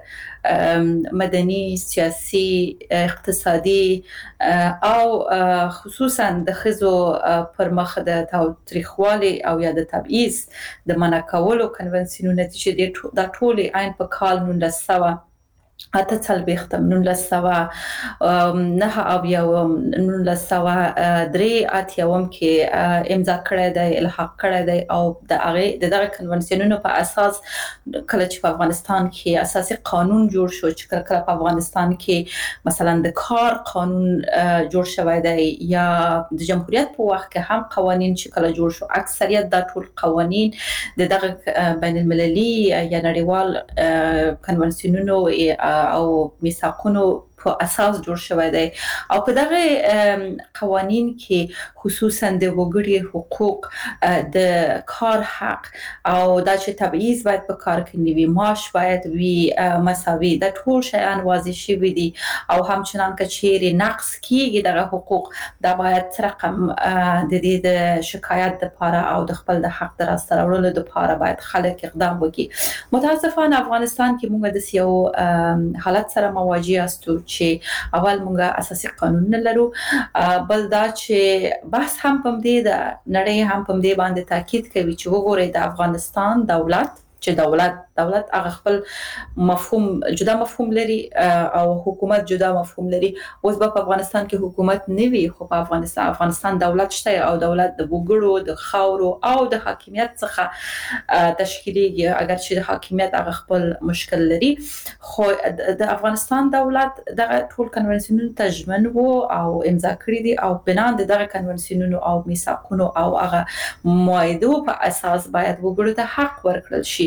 د مدني سیاسي اقتصادي او خصوصا د خزو پر مخ د تاریخوالي او یا د تبعیض د منع کولو کنونسیونونه چې د ټولي عین په کال نولس سوه اته څلوېښت نولس سوه نه او یو نولس سوه درې اتیاوم کې امضا کړی دی الحاق کړی دی او د هغه د دغه کنونسیونونو په اساس کله چې په افغانستان کې اساسي قانون جوړ شو چې کله په افغانستان کې مثلا د کار قانون جوړ شوی دی یا د جمهوریت په وخت کې هم قوانين چې کله جوړ شو اکثریت د ټول قوانين د دغه بین المللي یا نړیوال کنونسیونونو او میثاقونو په اساس جوړ شوی دی او په دغه قوانين کې خصوصا د وګړي حقوق د کار حق او د چې تبعیض باید په کار کې نیوي معاش باید وي مساوي د ټول شیان واضح شوی دي او همچنان که چیرې نقص کیږي دغه حقوق دا باید رقم د دې د شکایت لپاره او د خپل د حق در سره لپاره باید خلک اقدام وکړي. متاسفانه افغانستان کې موږ د یو حالت سره مواجه یاستو چې اول مونږه اساسي قانون نه لرو بل دا چې بحث هم پم دې د نړۍ هم پم دې باندې تاکید کوي چې وګورئ د افغانستان دولت چې دولت دولت هغه خپل مفهوم جدا مفهوم لري او حکومت جدا مفهوم لري. اوس په افغانستان کې حکومت نه وي خو په افغانستان افغانستان دولت شته او دولت د وګړو د خاورو او د حاکمیت څخه تشکیلېږي اگر چې د حاکمیت هغه خپل مشکل لري خو د افغانستان دولت دغه ټول کنونسیونونو ته ژمن وو او امضا کړی دي او بنا د دغه کنونسیونونو او میثاقونو او هغه معاهدو په اساس باید وګړو ته حق ورکړل شي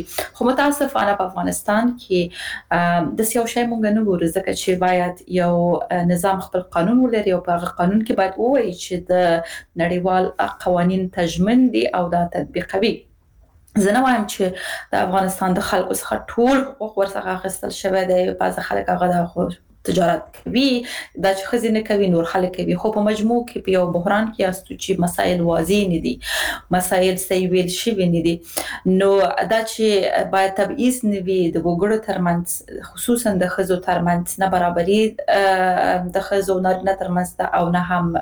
خو متاسفانه په افغانستان کې د سیاو شای مونږ نه ګورو ځکه چې باید یو نظام خپل قانون ولري او په قانون کې باید وایي چې د نړیوال قوانین تضمین دي او دا تطبیقوي. زه نه وایم چې د افغانستان د خلکو څخه ټول حقوق ورڅخه اخیستل شوی دی، بعض خلک هغه د تجارت کوي دا چې خزینه کوي، نور خلک کوي، خو په مجموع کې په یو بحران کې یاستو چې مسایل واضح نه دي، مسایل صحیح ویل شوي نه دي. نو دا چې باید تبعیض نه وي د وګړو ترمنځ، خصوصا د ښځو ترمنځ نه برابري د ښځو نارینه ترمنځ او نه هم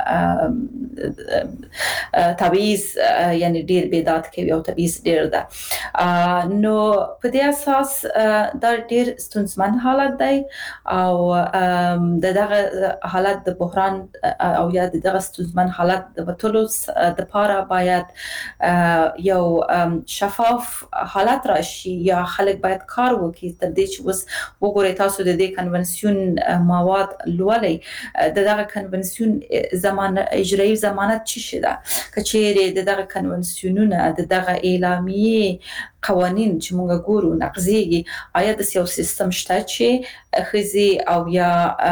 تبعیض یعنی ډیر بیداد کوي او تبعیض ډیر ده. نو په دې اساس دا ډیر ستونزمن حالت دی او د دغه حالت د بحران او یا د دغه ستونزمن حالت د وټولو د لپاره باید یو شفاف حالت راشي یا خلک باید کار وکړي تر دې چې اوس وګورئ تاسو د دې کنونسیون مواد لولئ، د دغه کنونسیون زمانه اجرایی ضمانت څه شي ده، کچېرې د دغه کنونسیونونه د دغه اعلامیه قوانین چې موږ ګورو نقضيږي، آیا د سیاسی سیستم شته چې خزي او یا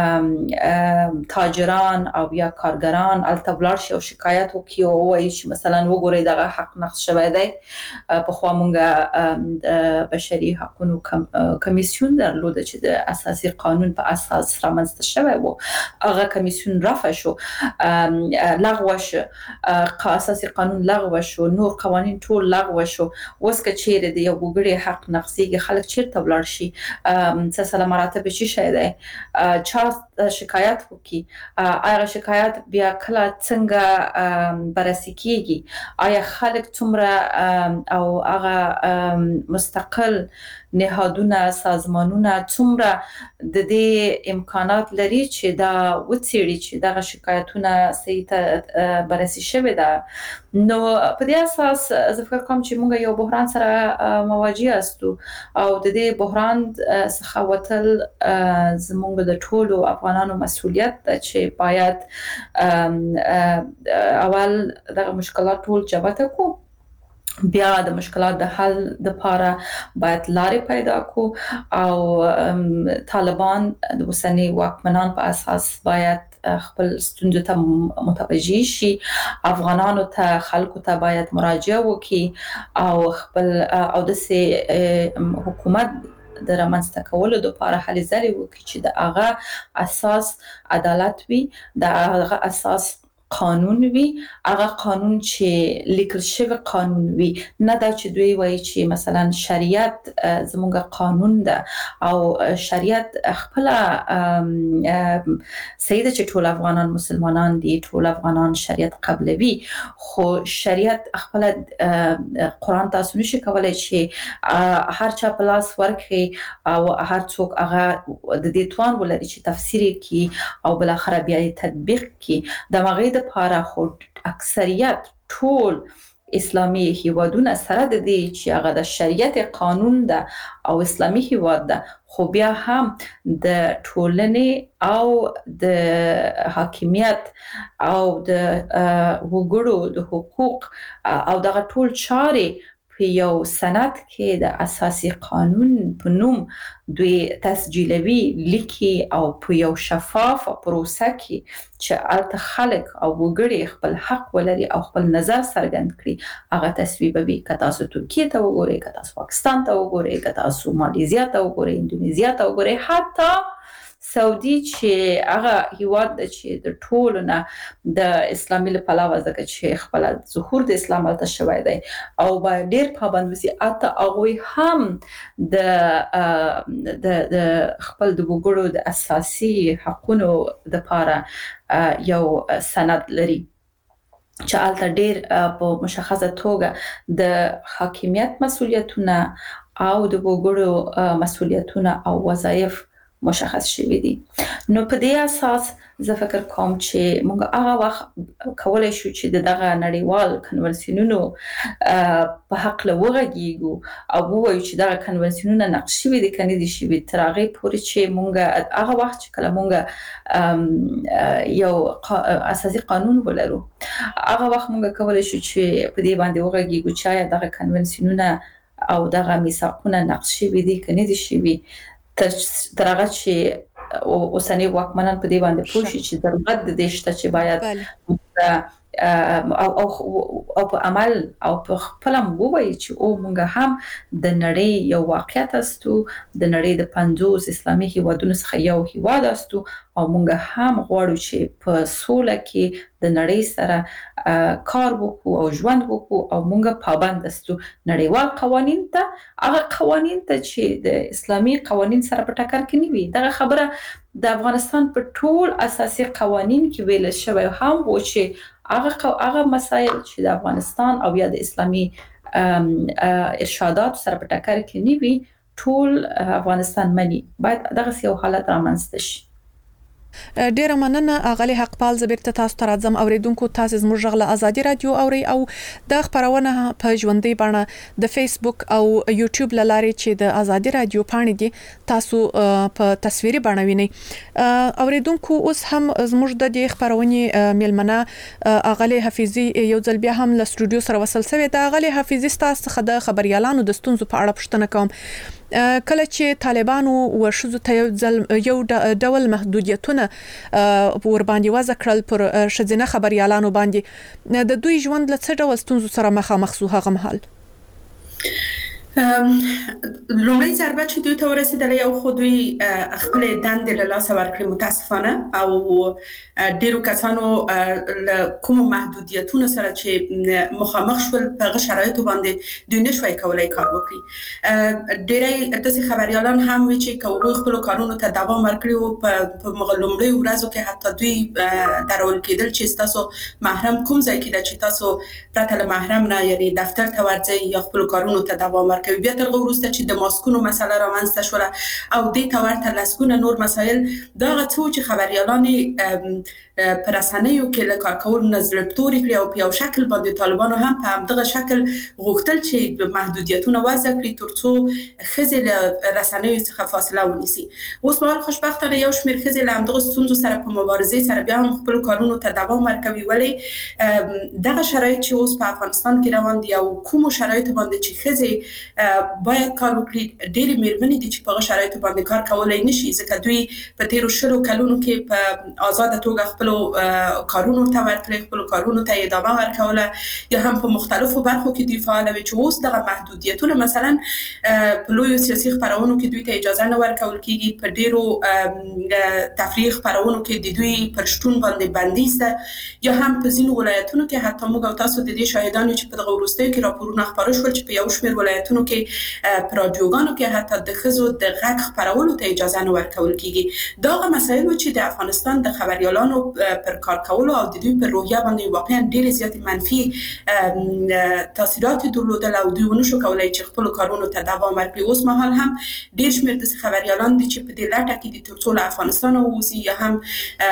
تاجران او یا کارګران التبلار شي او شکایت وکړي او وایي چې مثلا وګورئ دغه حق نقض شوی دی. په خوا موږ بشري حقوقو کمیسیون درلوده چې د اساسي قانون په اساس رامنځته شوی و، هغه کمیسیون رفع شو، لغوه شو، اساسي قانون لغوه شو، نور قوانین ټول لغوه شو. اوس که چیرې د یو وګړي حق نقضيږي خلک چیرته ولاړ شي، سلسله مراتب چی شي دی، چا شکایت وکي، آیا شکایت بیا کله څنګه بررسي کیږي، آیا خلک څومره او هغه مستقل نهادونه سازمانونه څومره د دې امکانات لري چې دا وڅېړي چې دغه شکایتونه صحیح ته بررسي شوی ده. نو په دې اساس زه فکر کوم چې موږ یو بحران سره مواجه یاستو او د دې بحران څخه وتل زموږ د ټولو افغانانو مسؤلیت ده چې باید اول دغه مشکلات ټول جبهه کو، بیا د مشکلات د حل لپاره باید لارې پیدا کو او طالبان د اوسنی واکمنان په اساس باید خپل ستونزو ته متوجه شي، افغانانو ته خلکو ته باید مراجعه وکړي او خپل او د سي حکومت د رامنځته کولو لپاره هلې ځلې وکړي چې د هغه اساس عدالت وي، د هغه اساس قانون وي، هغه قانون چې لیکل شوی قانون وي، نه دا چې دوی وایي چې مثلا شریعت زموږ قانون ده او شریعت خپل سیده چې ټول افغانان مسلمانان دي، ټول افغانان شریعت قبلوي، خو شریعت خپل قرآن تاسو نشي کولای چې هر چا په لاس ورکړي او هر څوک هغه د دې توان ولري چې تفسیر کړي او بل اخر بیا تطبیق کړي. د مغید لپاره خو اکثریت ټول اسلامي هیوادونه سره د دې چې هغه د شریعت قانون ده او اسلامي هیواد ده، خو بیا هم د ټولنې او د حاکمیت او د وګړو د حقوق او دغه ټول چارې په یو سند کې د اساسي قانون په نوم دوی تسجیلوي لیکي او په یو شفاف پروسه کې چې الته خلک او وګړي خپل حق ولري او خپل نظر څرګند کړي، هغه تصویبوي. که تاسو ترکیه ته وګورئ، که تاسو پاکستان ته وګورئ، که تاسو مالیزیا ته وګورئ، اندونیزیا ته وګورئ، حتی سعودي چې هغه هیواد چې د ټولو نه د اسلامي له پلوه ځکه چې خپل ظهور د اسلام الته شوی دی او باید ډیر پابند وسی، اته هغه هم د د خپل د وګړو د اساسي حقوقو لپاره یو سند لري چې الته ډیر په مشخصه توګه د حاکمیت مسؤلیتونه او د وګړو مسؤلیتونه او وظایف مشخص شوی دي. نو په دې اساس زه فکر کوم چې موږ هغه وخت کولای شو چې دغه نړیوال کنونسیونونو په حق له وغږیږو او ووایو چې دغه کنونسیونونه نقش شوي دي کني دي شوي تر هغه پورې چې موږ هغه وخت چې کله موږ یو اساسي قانون ولرو، هغه وخت موږ کولای شو چې په دې باندې وغږیږو چې دغه کنونسیونونه او دغه میثاقونه نقض شوي دي کني دي شوي تر هغه چې اوسنی واکمنان په دې باندې پوه شي چې ضرورت د دې شته چې باید او او او په عمل او په خپل مووي چې او مونږ هم د نړۍ یو واقعیت استو د نړۍ د پنځوس اسلامي هیوادونو څخه یو هیواد استو او مونږ هم غواړو چې په سوله کې د نړۍ سره کار وکړو او ژوند وکړو او مونږ پابند استو نړیوال قوانین ته هغه قوانین ته چې د اسلامي قوانین سره په ټکر کې نه وي. دا خبره د افغانستان په ټول اساسي قوانین کې ویل شوی هم و چې هغه هغه مسایل چې د افغانستان او یا د اسلامي ارشادات سره په ټکر کې نه وي ټول افغانستان مني باید دغه یو حالت رامنځته شي. ډیره مننه اغلی حقپال زبرته تاسو ته راځم اوریدونکو تاسو زموږ غله ازادي رادیو اوري او د خبرونه په ژوندۍ بڼه د فیسبوک او یوټیوب لارې چې د ازادي رادیو پاڼې دي تاسو په تصویري بڼه وینئ. اوریدونکو اوس هم زموږ د دې خبرونه ملمنه اغلی حفیظي یو ځل بیا هم له سټوډیو سره وصل شوی. د اغلی حفیظي تاسو څخه د خبريالانو د ستونزو په اړه پوښتنه کوم. کله چې طالبانو و شذو ته یو ډول محدودیتونه ور باندې وضع کړل پر شذینه خبريالانو باندې د دوی ژوند له څه ډول ستونزو سره مخامخ شو هغه مهال؟ لومړی ضربه چې دوی ته ورسېدله یو خو دوی خپل دندې له لاسه ورکړې متاسفانه او ډیرو کسانو له کوم محدودیتونو سره چې مخامخ شول په هغه شرایطو باندې دوی نشوي کولای کار وکړي. ډیری داسې خبريالان هم وي چې کوي خپل کارونو ته دوام ورکړي او په لومړی ورځو کې حتی دوی درول کېدل چې تاسو محرم کوم ځای کې چې تاسو پرته له محرم نه یعنی دفتر ته ورځي یا خپل کارونو ته دوام کوي. بیا تر وروسته چې د ماسکونو مسله رامنځته شوه او دې ته ورته لسګونه نور مسایل دا غوښتو چې خبريالان پر رسنیو کې له کار کول نظر توري کړی او په یو شکل باندې طالبانو هم په همدغه شکل غوښتل چې محدودیتونه وضع کړي ترڅو خزل رسنیو څخه فاصله ونیسي. اوس مهال خوشبختانه یو شمېر خزل همدغه ستونزو سره په مبارزه سره بیا هم خپل کارونو ته دوام ورکوي ولی دغه شرایط چې اوس په افغانستان کې روان دي او کوم شرایط باندې چې خزل باید کار وکړي ډېری مېرمنې دي چې په شرایطو باندې کار کولای نشي ځکه دوی په تیرو شلو کلونو کې په آزاد توګه خپل کارونو ته ورتلل خپل کارونو ته ادامه ورکوله یا هم په مختلفو برخو کې دی فعال وي چې اوس دغه محدودیتونه مثلا په لوی سیاسي خبرونو کې دوی ته اجازه نه ورکول کیږي په ډیرو تفریح خبرونو کې د دوی پر شتون باندې بندیز ده یا هم په ځینو ولایتونو کې حتی موږ تاسو د دې شاهدانو چې په دغه وروستیو کې راپورونه خبرو شول چې په یو شمېر ولایتونو کې پر رادیوګانو کې حتی د خزو د غږ خبرولو ته اجازه نه ورکول کیږي. دا مسایل چې د افغانستان د خبريالانو پر کار کولو او د دوی پر روحیه باندې واقعا ډېر زیات منفي تاثیرات درلودل او دوی ونشو کولای چې خپل کارونو ته دوام ورکړي. اوس مهال هم ډېر شمېر د خبريالان دي چې په دې لټه کې دي ترڅو له افغانستان ووځي یا هم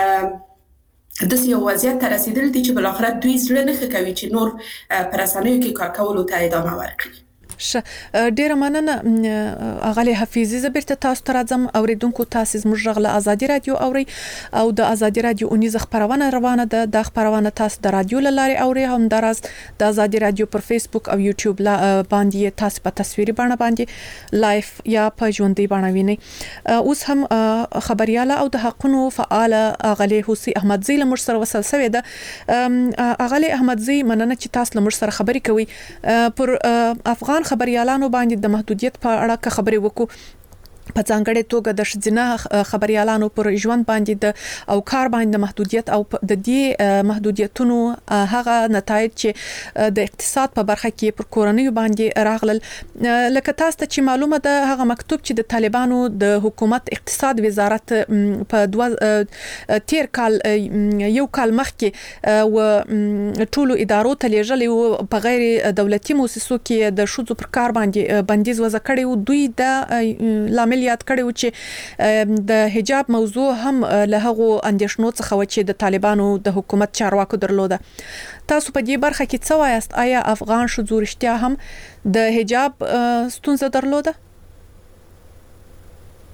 د سیاسي وضعیت ته رسیدل دي چې بل اخر دوی زړه نه کوي چې نور پر اسانیو کې کار کولو ته ادامه ورکړي. ډیره مننه اغلی حفیظي زبرته تاسو ته راځم اوریدونکو تاسو زموږ غله ازادي رادیو اوري او د ازادي رادیو اونیز خبرونه روانه ده د خبرونه تاسو د رادیو لاري اوري هم دراز د ازادي رادیو پر فیسبوک او یوټیوب باندې تاسو په تصویري بڼه باندې لایف یا په ژوندۍ بڼه وینئ. اوس هم خبرياله او د حقونو فعال اغلی حسین احمدزی له مر سره وصل شوی ده. اغلی احمدزی مننه چې تاسو له مر سره خبري کوي. پر افغان خبريالانو باندې د محدودیت په اړه خبرې وکړو په ځانګړې توګه د شذینه خبريالانو پر ژوند باندې د او کار باندې محدودیت او د دې محدودیتونو هغه نتایج چې د اقتصاد په برخه کې پر کورنۍ باندې راغلل. لکه تاسو ته چې معلومه ده هغه مکتوب چې د طالبانو د حکومت اقتصاد وزارت په دوه تیر کال یو کال مخکې و ټولو ادارو ته لیږلی په غیر دولتي مؤسسو کې د شذو پر کار باندې بندیز وضع کړی و. دوی د لامل یاد کړو چې د حجاب موضوع هم له هغه اندیشنو څخه و چې د طالبانو د حکومت چارواکو درلوده. تاسو په دې برخه کې څه وایاست؟ آیا افغان شذو رښتیا هم د حجاب ستونزه درلوده؟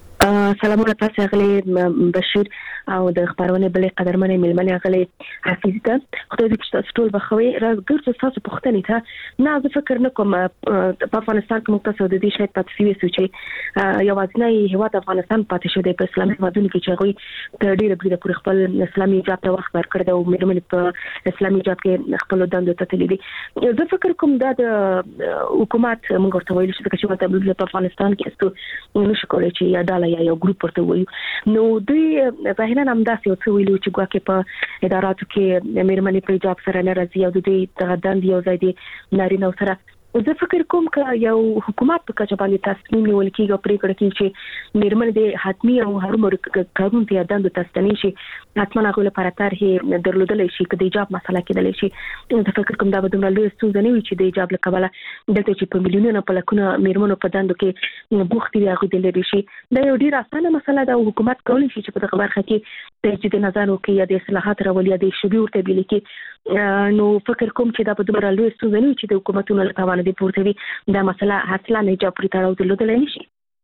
سلامونه تاسو غلي بشیر او د خبرونه بلې قدرمنې ملمنې غلي حفیظ ته خدای دې تاسو ټول بخوي راګرځو تاسو پوښتنه ته نه زه فکر نکوم په افغانستان کې متصل د دې شاید پاتې شوی سوچي یوازینی هیواد افغانستان پاتې شو د اسلامي هیوادونو کې چې غوي تر ډیره بریده پر خپل اسلامي جاب ته وخت ورکړ او مېرمنې په اسلامي جاب کې خپل دندو ته تللي زه فکر کوم دا د حکومت موږ ورته ویل چې چې ماته په افغانستان کې استو نشو کولای چې یا ډاله یا یو ګروپ ورته وایي نو دوی ظاهرا هم داسې یو څه ویلو چې ګواکې په اداراتو کې مېرمنې په جاب سره نه راځي او د دې د دند یو ځای دی نارینه سره زه فکر کوم چې یو حکومت په کچه باندې تصمیم نیول کېږي او پریکړه کوي چې مېرمنې د حتمي او هرومرو قانون ته دند تستنی شي حتما هغه لپاره طرحې درلودل شي چې د جاب مسله کېدل شي زه فکر کوم دا به دومره لوی ستونزه نه وي چې د جاب لکبله دلته چې په میلیونونو په لکونه مېرمنو په دندو کې بوختي وي هغه د لري شي دا یو ډیر اسانه مسله ده او حکومت کولی شي چې په دغه برخه کې تجدید نظر وکړي یا د اصلاحات راولي یا د شوبي ورته بیل کې نو فکر کوم چې دا به دومره لوی ستونزه نه وي چې د حکومتونو لپاره د پورته دا مسله اصلا نه جواب پرې تړاو درلودل نشي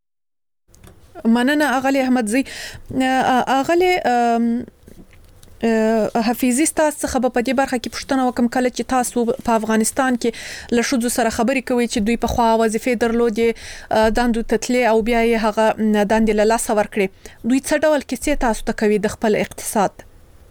مننه اغلی احمدزي اغلی حفیظي تاسو څخه په دې برخه کې پوښتنه وکم کله چې تاسو په افغانستان کې له شذو سره خبرې کوي چې دوی په خوا وظیفې درلودي دندو تتلې او بیا یې هغه دند له لاس ورکړي دوی څه ډول کیسې تاسو ته کوي د خپل اقتصاد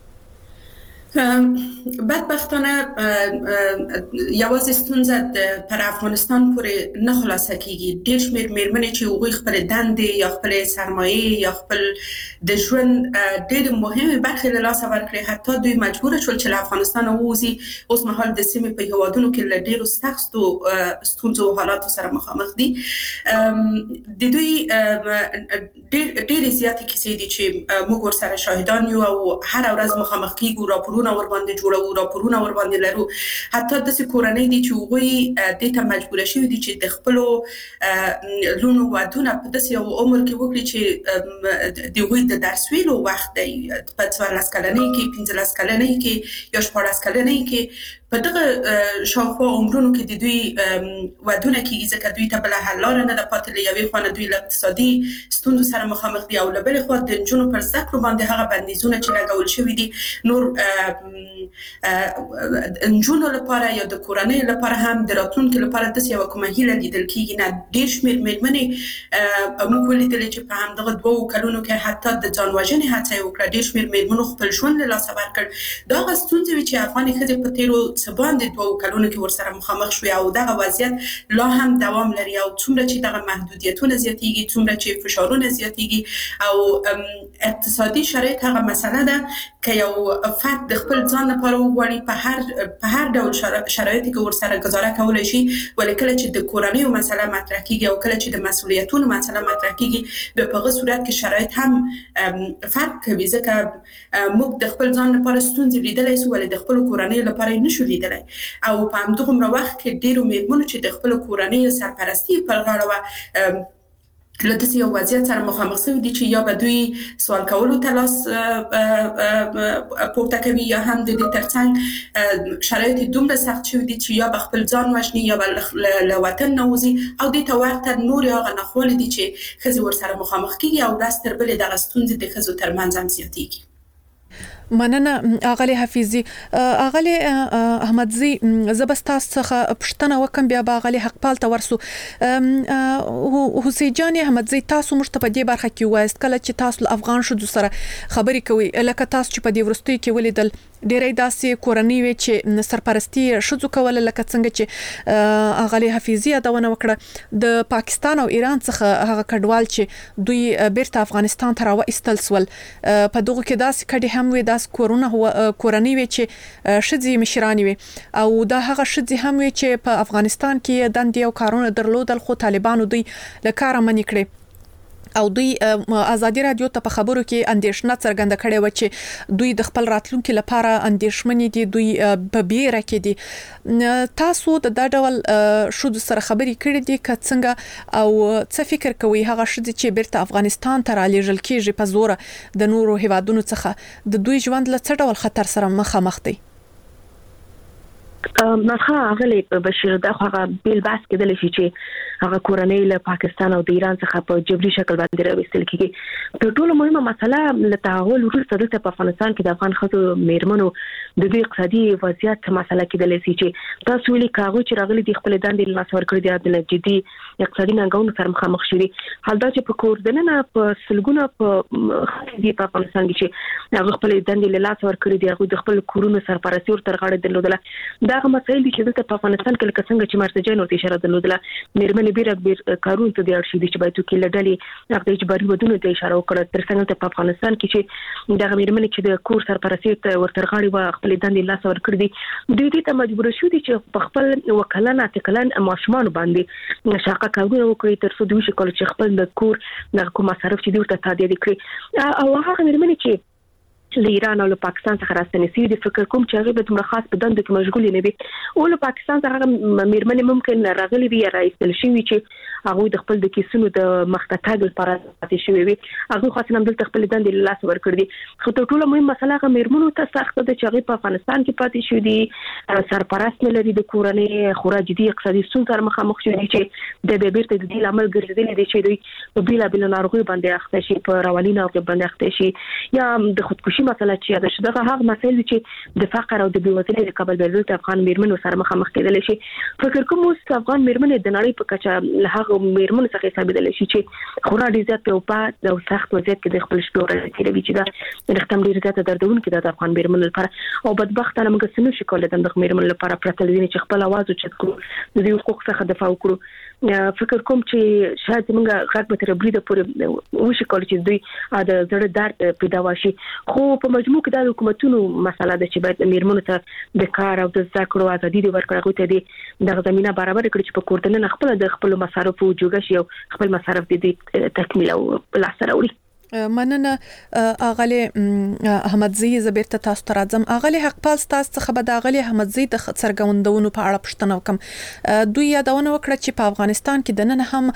بدبختانه یوازې ستونزه پر افغانستان پورې نه خلاصه کیږي ډېر شمېر مېرمنې چې هغوی خپل دندې یا خپل سرمایه یا خپل د ژوند ډېر مهمه برخه له لاسه ورکړي حتی دوی مجبور شول چې له افغانستان ووځي اوس مهال د سیمې په هیوادونو کې له ډېرو سختو ستونزو او حالاتو سره مخامخ دي د دوی ډېر ډېر زیاتې کیسې دي چې موږ ورسره شاهدان یو او هر ورځ مخامخ کیږو راپور ور باندې جوړو راپورونه ور باندې لرو حتی د سکورنۍ دي چې وګړي د ته مجبور شي دي چې د خپل لونو وادونه په داسې یو عمر کې وکړي چې د وګړي د درس ویلو وخت دی په څوارلس کلنۍ کې پنځلس کلنۍ کې یا شپاړس کلنۍ کې په دغه شاوخوا عمرونو کې د دوی وادونه کېږي ځکه دوی ته بل حل لار نه ده پاتې له یوې خوا نه دوی له اقتصادي ستونزو سره مخامخ دي او له بلې خوا د نجونو پر زده کړو باندې هغه بندیزونه چې لګول شوي دي نور نجونو لپاره یا د کورنۍ لپاره هم د راتلونکي لپاره داسې یوه کومه هیله لیدل کېږي نه ډېر شمېر مېرمنې موږ ولیدلې چې په همدغه دوو کلونو کې حتی د ځان وژنې هڅه یې وکړه ډېر شمېر مېرمنو خپل ژوند له لاسه ورکړ دا هغه ستونزې وې چې افغانې ښځې په تېرو څه باندې دوو کلونو کې ورسره مخامخ شوې او دغه وضعیت لا هم دوام لري او څومره چې دغه محدودیتونه زیاتېږي څومره چې فشارونه زیاتېږي او اقتصادي شرایط هغه مسله ده که یو فرد د خپل ځان لپاره وغواړي په هر په هر ډول شرایطو کې ورسره گزاره کولی شي ولې کله چې د کورنیو مسله مطرح کېږي او کله چې د مسؤلیتونو مسله مطرح کېږي به په هغه صورت کې شرایط هم فرق کوي ځکه موږ د خپل ځان لپاره ستونزې لیدلی سو ولې د خپلو کورنیو لپاره یې نشو لیدلی او په همدغومره وخت کې ډېرو مېرمنو چې د خپلو کورنیو سرپرستي پر غاړه وه له داسې یو وضعیت سره مخامخ شوي دي چې یا به دوی سوال کولو ته لاس پورته کوي یا هم د دې ترڅنګ شرایط دومره سخت شوي دي چې یا به خپل ځان وژني یا به له وطن نه وځي او دې ته ورته نورې هغه ناخوالې دي چې ښځې ورسره مخامخ کېږي او ورځ تر بلې دغه ستونزې د ښځو ترمنځ هم زیاتېږي مننه اغلی حفیظي اغلی احمدزي زبست تاسو څخه پښتنه وکم بیا اغلی حقپال ته ورسو حسین جان احمدزي تاسو مشته په دې برخه کې وایست کله چې تاسو افغان شو سره خبرې کوي لکه تاسو چې په دې ورستۍ کې ولیدل ډېرې داسې کورنۍ وي چې سرپرستی شذو کوله لکه څنګه چې اغلی حفیظي ادونه وکړه د پاکستان او ایران څخه هغه کډوال چې دوی بیرته افغانستان ته راوېستل سول په دغه کې داسې کډي هم وي داس کورونه هو کورنۍ وي چې شذي مشرانی وي او دا هغه شذي هم وي چې په افغانستان کې دندې او کارونه درلودل خو طالبانو دوی له کار منې کړي او دوی ازادي رادیو ته په خبرو کې اندیشنه څرګنده کړې و چې دوی د خپل راتلونکو لپاره اندیشمنې دي دوی په بیره کې دي تاسو د دا ډول شود سره خبرې کړې دي که څنګه او څه فکر کوي هغه شذ چې بیرته افغانستان ته رالېږل کېږي په زور د نورو هیوادونو څخه د دوی ژوند له څه ډول خطر سره مخامخ دي مخه غلې بشیر دا خو هغه بیل باس کېدل شي چې هغه کورنۍ له پاکستان او د ایران څخه په جبري شکل باندې راوستل کیږي. تر ټولو مهمه مسله له تعهل وروسته د افغانستان کې د افغان ښځو میرمنو د دې اقتصادي وضعیت مسله کېدلې شي چې تاسو ویلي کاغو چې راغلي د خپل دندې لاس ورکړي د جدي اقتصادي ننګونو سره مخامخ شوي. حال دا چې په کور دننه په سلګونه په دې په افغانستان کې چې هغه خپل دندې لاس ورکړي دي، هغه د خپل کورونو سرپرستي ورته غاړه درلودله. دا هغه مسایل دي چې د افغانستان کې لکه څنګه چې مرتجان ورته اشاره درلودله، میرمنې بیرته بیر کارون ته د اړ شي چې باید کې لړلې هغه اجباري ودونه ته اشاره وکړه. تر څنګه په افغانستان کې چې دا میرمنې چې د کور سرپرستي ته ورته غاړه و خپل دندې لاس ورکړي دي، دوی دې ته مجبور شو دي چې په خپل وکالانه تکلن ماشومان باندې شاقه کارونه وکړي تر څو دوی شي کول چې خپل د کور د کوم مصارف چې دوی ته تادیه کړي. او هغه میرمنې چې له ایران او له پاکستان څخه راستنې سي د فکر کوم چې هغه به تمره خاص په دندو کې مشغول نه وي، او له پاکستان څخه میرمنې ممکن راغلي وي یا راځل شي چې هغه د خپل د کیسونو د مخته لپاره پاتې شوی وي، هغه خاص نه دلته خپل دندې لاس ورکړي. خو ټول ټول مهم مسله هغه میرمنو ته سخت ده چې هغه په افغانستان کې پاتې شو دي، سرپرست نه لري، د کورنۍ خورا جدي اقتصادي ستونزو سره مخامخ شوی دي چې د بیرته د دې عمل ګرځېدل دي چې دوی په بیلا بیل ناروغي باندې اخته شي، په رواني ناروغي باندې اخته شي، یا د خودکشي مسله چې دا شته هغه مسایل چې د فقر او د بیوزلۍ د کابل بلل ته افغان میرمنو سره مخامخ کېدل شي. فکر کوم اوس افغان میرمنې د نړۍ په کچه له هغه میرمنو څخه حسابېدل شي چې خورا ډیر زیات په پات او سخت وضعیت کې د خپل شپږ تیروي چې دا رښتم ډیر زیات دردون کې د افغان میرمنو لپاره. او بدبختانه موږ څنګه شي کولای د میرمنو لپاره پرتل دي چې خپل आवाज اوچت کړو، د دې حقوق څخه دفاع وکړو. فکر کوم چې شاید موږ غږ به تر بریده پورې وشي کولای چې دوی د زړه درد پیدا وشي. خو په مجموع کې د حکومتونو مسله ده چې باید میرمنو ته د کار او د زده کړو ازادي ورکړي، ته دي د زمينه برابر کړي چې په کوردنه خپل د خپل مصارف او جوګه شي او خپل مصارف د تکمیل او لاس راوړي. مننه اغلی احمدزی زبیرته تاسو ته راځم. اغلی حقپال تاسو څخه به د اغلی احمدزی د څرګندونو په اړه پوښتنه وکم. دوی یادونه وکړه چې په افغانستان کې د نن هم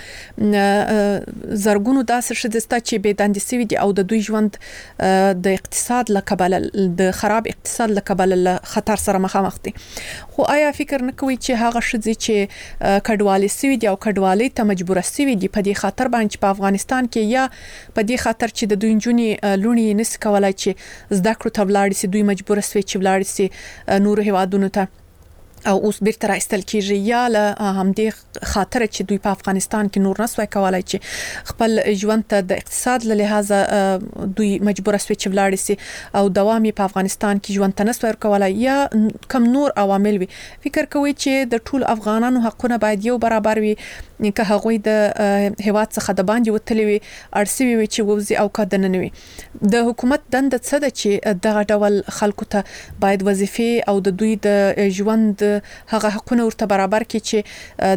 زرګونو داسې شدسته چې به دندې سوي دي او د دوی ژوند د اقتصاد لکبل د خراب اقتصاد لکبل خطر سره مخامخ دي. خو آیا فکر نه کوي چې هغه شذ چې کډوالي سوي دي او کډوالي ته مجبور سوي دي په دې خاطر باندې په افغانستان کې یا په دې خاطر چې د دوی جونې لونی نس کولای چې زده کړو ته ولاړ سي، دوی مجبور سوي چې ولاړ سي نور هیوادونو ته او اوس بیرته راستل کیږي، یا له همدې خاطر چې دوی په افغانستان کې نور نسوي کولای چې خپل ژوند ته د اقتصاد له لحاظه دوی مجبور سوي چې ولاړ سي او دوامي په افغانستان کې ژوند ته نسوي کولای، یا کم نور عوامل وي. فکر کوي چې د ټول افغانانو حقونه باید یو برابر وي، که هغوی د هیواد څخه د باندې وتلی وي ارسوي وي چې ووزي او کا دننه وي. د حکومت دنده څه ده چې دغه ډول خلکو ته باید وظیفه او د دوی د ژوند هغه حقونه ورته برابر کړي چې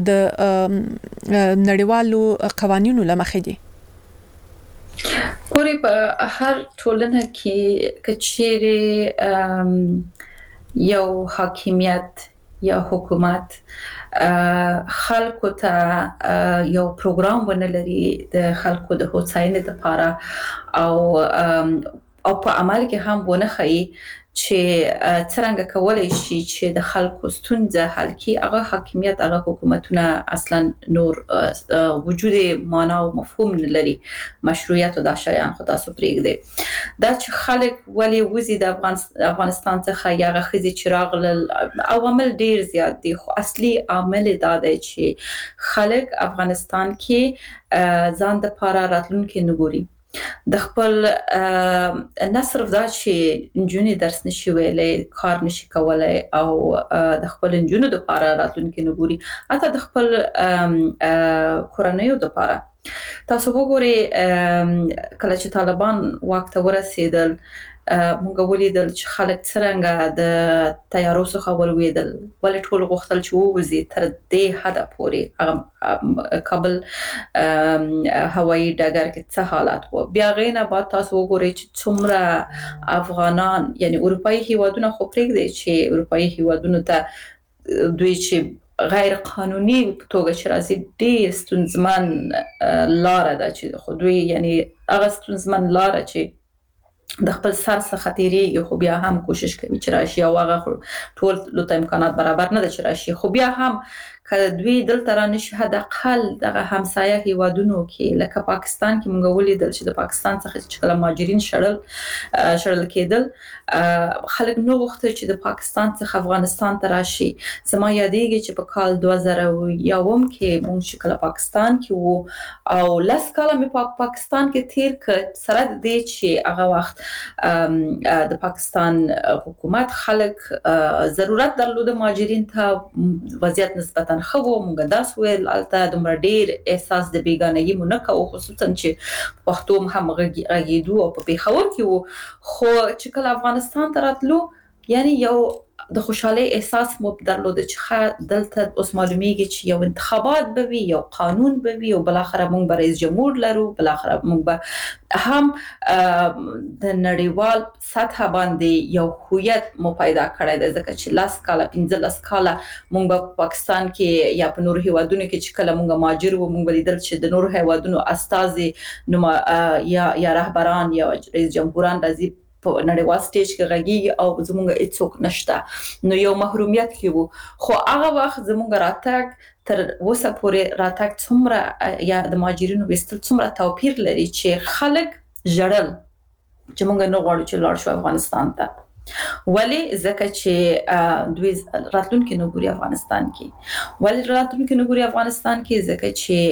د نړیوالو قوانینو لمخې دي. پوری په هر ټولنه کې کچېره یو حاکمیت یا حکومت خلکو ته یو پروګرام ونلري د خلکو د هوساینې لپاره او او په عمل کې هم ونه خي چې څنګه کولای شي چې د خلکو ستونزه حل کړي. هغه حاکمیت هغه حکومتونه اصلا نور وجود معنا او مفهوم نه لري، مشروعیت او د شایان خدا سو پرېږدي. دا چې خلک ولی وزي د افغانستان څخه یا غخزي چراغ عوامل ډیر زیات دي، خو اصلي عامل دا دی چې خلک افغانستان کې ځان د پاره راتلونکي نګوري. د خپل نه صرف دا چې انجونې درس نشي ویلای، کار نشي کولای او د خپل انجونو د لپاره راتلونکي نګوري، حتی د خپل کورنیو د لپاره. تاسو وګورئ کله چې طالبان واک ته ورسېدل، موږ ولیدل چې خلک څنګه د تیارو څخه ولوېدل، ولې ټول غوښتل چې ووځي تر دې حده پورې کابل هوایي ډګر کې څه حالات وو. بیا غینه بعد تاسو وګورئ چې څومره افغانان یعنی اروپایي هیوادونه خو پرېږدي چې اروپایي هیوادونو ته دوی چې غیر قانوني په توګه چې راځي ډېر ستونزمن لاره ده چې خو دوی یعنی هغه ستونزمن لاره چې د خپل سر څخه تیریږي خو بیا هم کوشش کوي چې راشي او هغه ټول لته امکانات برابر نه دي چې راشي خو بیا هم کله دوی دلته را نشي حد اقل دغه همسایه هیوادونو کې لکه پاکستان کې مونږ ولیدل چې د پاکستان څخه چې کله مهاجرین شړل شړل کېدل خلک نو غوښتل چې د پاکستان څخه افغانستان ته راشي زما یادېږي چې په کال دوه زره یو کې مونږ چې کله پاکستان کې وو او لاس کاله مې په پاکستان کې تیر کړ سره د دې چې هغه وخت د پاکستان حکومت خلک ضرورت درلود مهاجرین ته وضعیت نسبتا خو مونږ داس ویل الته د مړډیر احساس د بیگانګي مونږ او خصوصا چې پښتو هم غږیدو او په پیښور کې وو خو چې کله افغانستان ته راتلو یعنی یو د خوشحالي احساس مو درلود چې دلته اوس معلومیږي چې یو انتخابات به وي یو قانون به وي او بل اخر مونږ به رئیس جمهور لرو بل اخر مونږ به هم د نړیوال سطح باندې یو هویت مو پیدا کړی دی ځکه چې لاس کاله پنځلس کاله مونږ په پاکستان کې یا په نور هیوادونو کې چې کله مونږ مهاجر وو مونږ ولیدل چې د نور هیوادونو استازي نو یا یا رهبران یا رئیس جمهوران راځي په نړیوال سټیج کې غږیږي او زموږ هیڅوک نشته نو یو محرومیت کې وو خو هغه وخت زموږ راتګ تر اوسه پورې راتګ څومره یا د مهاجرینو وستل څومره توپیر لري چې خلک جړل چې موږ نه غواړو چې لاړ شو افغانستان ته ولی ځکه چې دوی راتلونکي نګوري افغانستان کې ولی راتلونکي نګوري افغانستان کې ځکه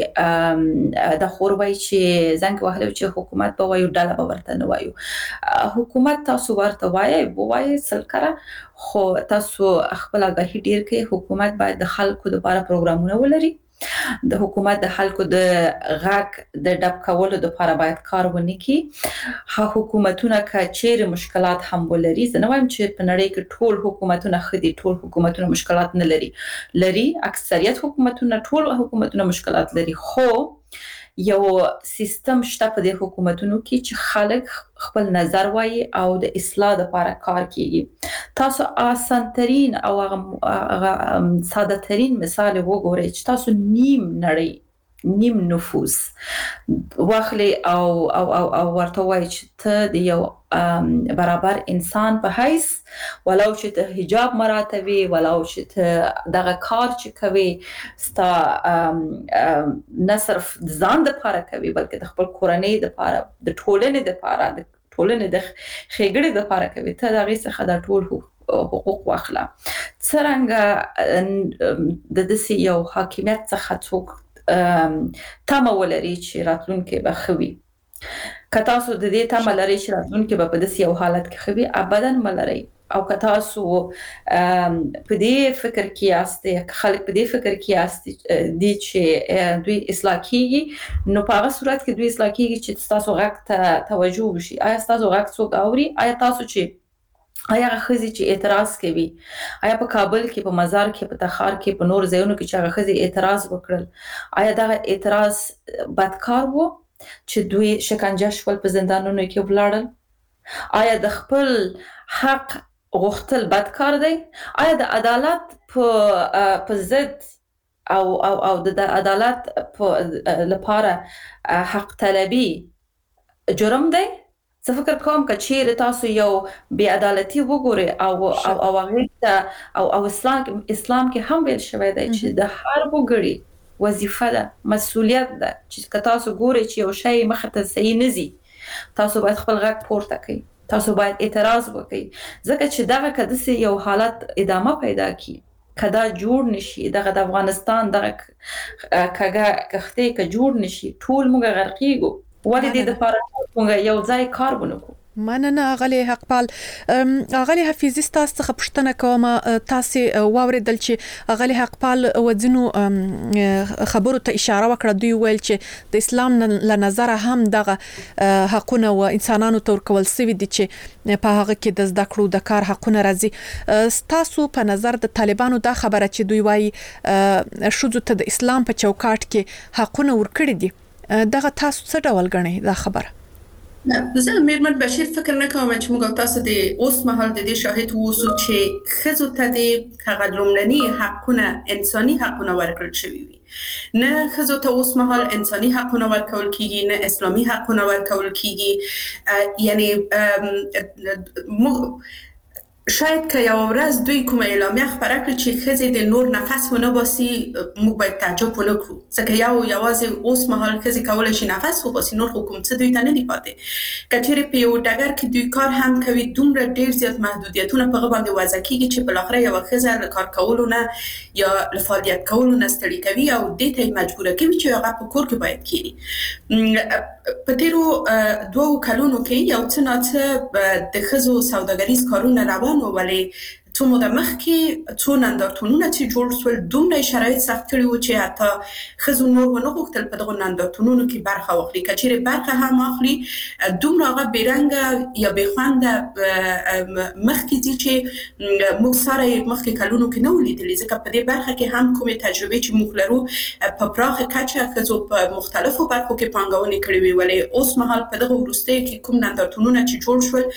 چې د خوروي چې زنګ وهلو چې حکومت به وایو ډاله به ورته نه وایو حکومت تاسو ورته وایي بوایي سلکره خو تاسو خپل غاهي ډیر کې حکومت باید د خلکو لپاره پروګرامونه ولري د حکومت د خلکو د غاک د ډب کولو لپاره باید کار ونکړي ها حکومتونه که چیرې مشکلات هم ولري زه نه وایم چې په نړۍ کې ټول حکومتونه خدي ټول حکومتونه مشکلات نه لري لري اکثریت حکومتونه ټول حکومتونه مشکلات لري خو یو سیستم شته په دې حکومتونو کې چې خلک خپل نظر وایي او د اصلاح لپاره کار کوي تاسو آسان ترين او ساده ترين مثال وګورئ چې تاسو نیم نړۍ نیم نفوس واخلي او او او, او ورته وایي چې ته د یو برابر انسان په حیث ولو چې ته حجاب مراتبي ولو چې ته دغه کار چې کوي ستا نه صرف ځان د لپاره کوي بلکې د خپل کورنۍ د لپاره د ټولنې د لپاره د ټولنې د خېګړې د لپاره کوي ته دغه څخه د ټول حقوق واخله څنګه د دې یو حاکمیت څخه څوک تمه ولري چې راتلونکي به خوي که تاسو د دې تمه لرئ چې راتلونکي به په داسې یو حالت کې خوي ابدا ملرئ او که تاسو په دې فکر کې یاست خلک په دې فکر کې یاست دي چې دوی اصلاح کیږي نو په هغه صورت کې دوی اصلاح کیږي چې تاسو غږ ته توجه وشي آیا تاسو غږ څوک اوري آیا تاسو چې آیا خزي چې اعتراض کوي آیا په کابل کې په مزار کې په تخار کې په نور ځایونو کې چې خزي اعتراض وکړل آیا دا اعتراض بدکار وو چې دوی شکنجه شول په زندانونو کې ولاړل آیا د خپل حق غوښتل بدکار دی آیا د عدالت په په ضد او او او د عدالت په لپاره حق طلبي جرم دی زه فکر کوم چې چیرې تاسو یو بی عدالتي وګورئ او او او هغه او او اسلام اسلام کې هم ویل شوی دی چې د هر وګړي وظیفه ده مسؤلیت ده چې تاسو ګورئ چې یو شی مخ ته صحیح نه زی تاسو باید خپل غږ پورته کړئ تاسو باید اعتراض وکړئ ځکه چې دغه کده یو حالت ادامه پیدا کی کدا جوړ نشي دغه د افغانستان دغه کګه کخته ک جوړ نشي ټول موږ غرقېګو ولې دې د لپاره موږ یو ځای کار ونکړو مننه اغلی حقپال اغلی حفیظي تاسو څخه پوښتنه کوم تاسو واوریدل چې اغلی حقپال وځنو خبرو ته اشاره وکړه دوی ویل چې د اسلام له نظر هم دغه حقونه او انسانانو تور کول سوي دي چې په هغه کې د زده کړو د کار حقونه راځي تاسو په نظر د طالبانو دا خبره چې دوی وایي شوزو ته د اسلام په چوکاټ کې حقونه ورکړي دي دغه تاسو څه ډول غنئ دا خبره زه میرمن بشیر فکر نکوم چې موږ تاسو د اوس مهال د دې شاهد ووسو چې خزو ته د هغه حقونه انساني حقونه ورکړل شوي وي. نه خزو ته اوس مهال انساني حقونه ورکول کیږي، نه اسلامي حقونه ورکول کیږي. یعنی شاید که یو ورځ دوی کومه اعلامیه خپره کړي چې ښځې د نور نفس ونه باسي، موږ باید تعجب ونه کړو، ځکه یو یوازې اوس مهال ښځې کولی شي نفس وباسي، نور خو کوم څه دوی ته نه دي پاتې. که چیرې په یو ډګر کې دوی کار هم کوي، دومره ډېر زیات محدودیتونه په هغه باندې وضع کېږي چې بالاخره یوه ښځه له کار کولو نه یا له فعالیت کولو نه ستړې کوي او دې ته یې مجبوره کوي چې هغه په کور کې باید کښېني. په تېرو دوو کلونو کې یو څه ناڅه د ښځو سوداګریز کارونه روان وو، ولې څو موده مخکې څو نندارتونونه چې جوړ شول دومره شرایط سخت کړي وو چې حتی ښځو نور ونه غوښتل په دغو نندارتونونو کې برخه واخلي. که چیرې برخه هم واخلي دومره هغه بېرنګه یا بېخونده مخکې ځي چې موږ ساره یې مخکې کلونو کې نه وو لیدلي، ځکه په دې برخه کې هم کومې تجربې چې موږ لرو په پراخه کچه ښځو په مختلفو برخو کې پانګونې کړې وې، ولې اوس مهال په دغه وروستیو کې کوم نندارتونونه چې جوړ شول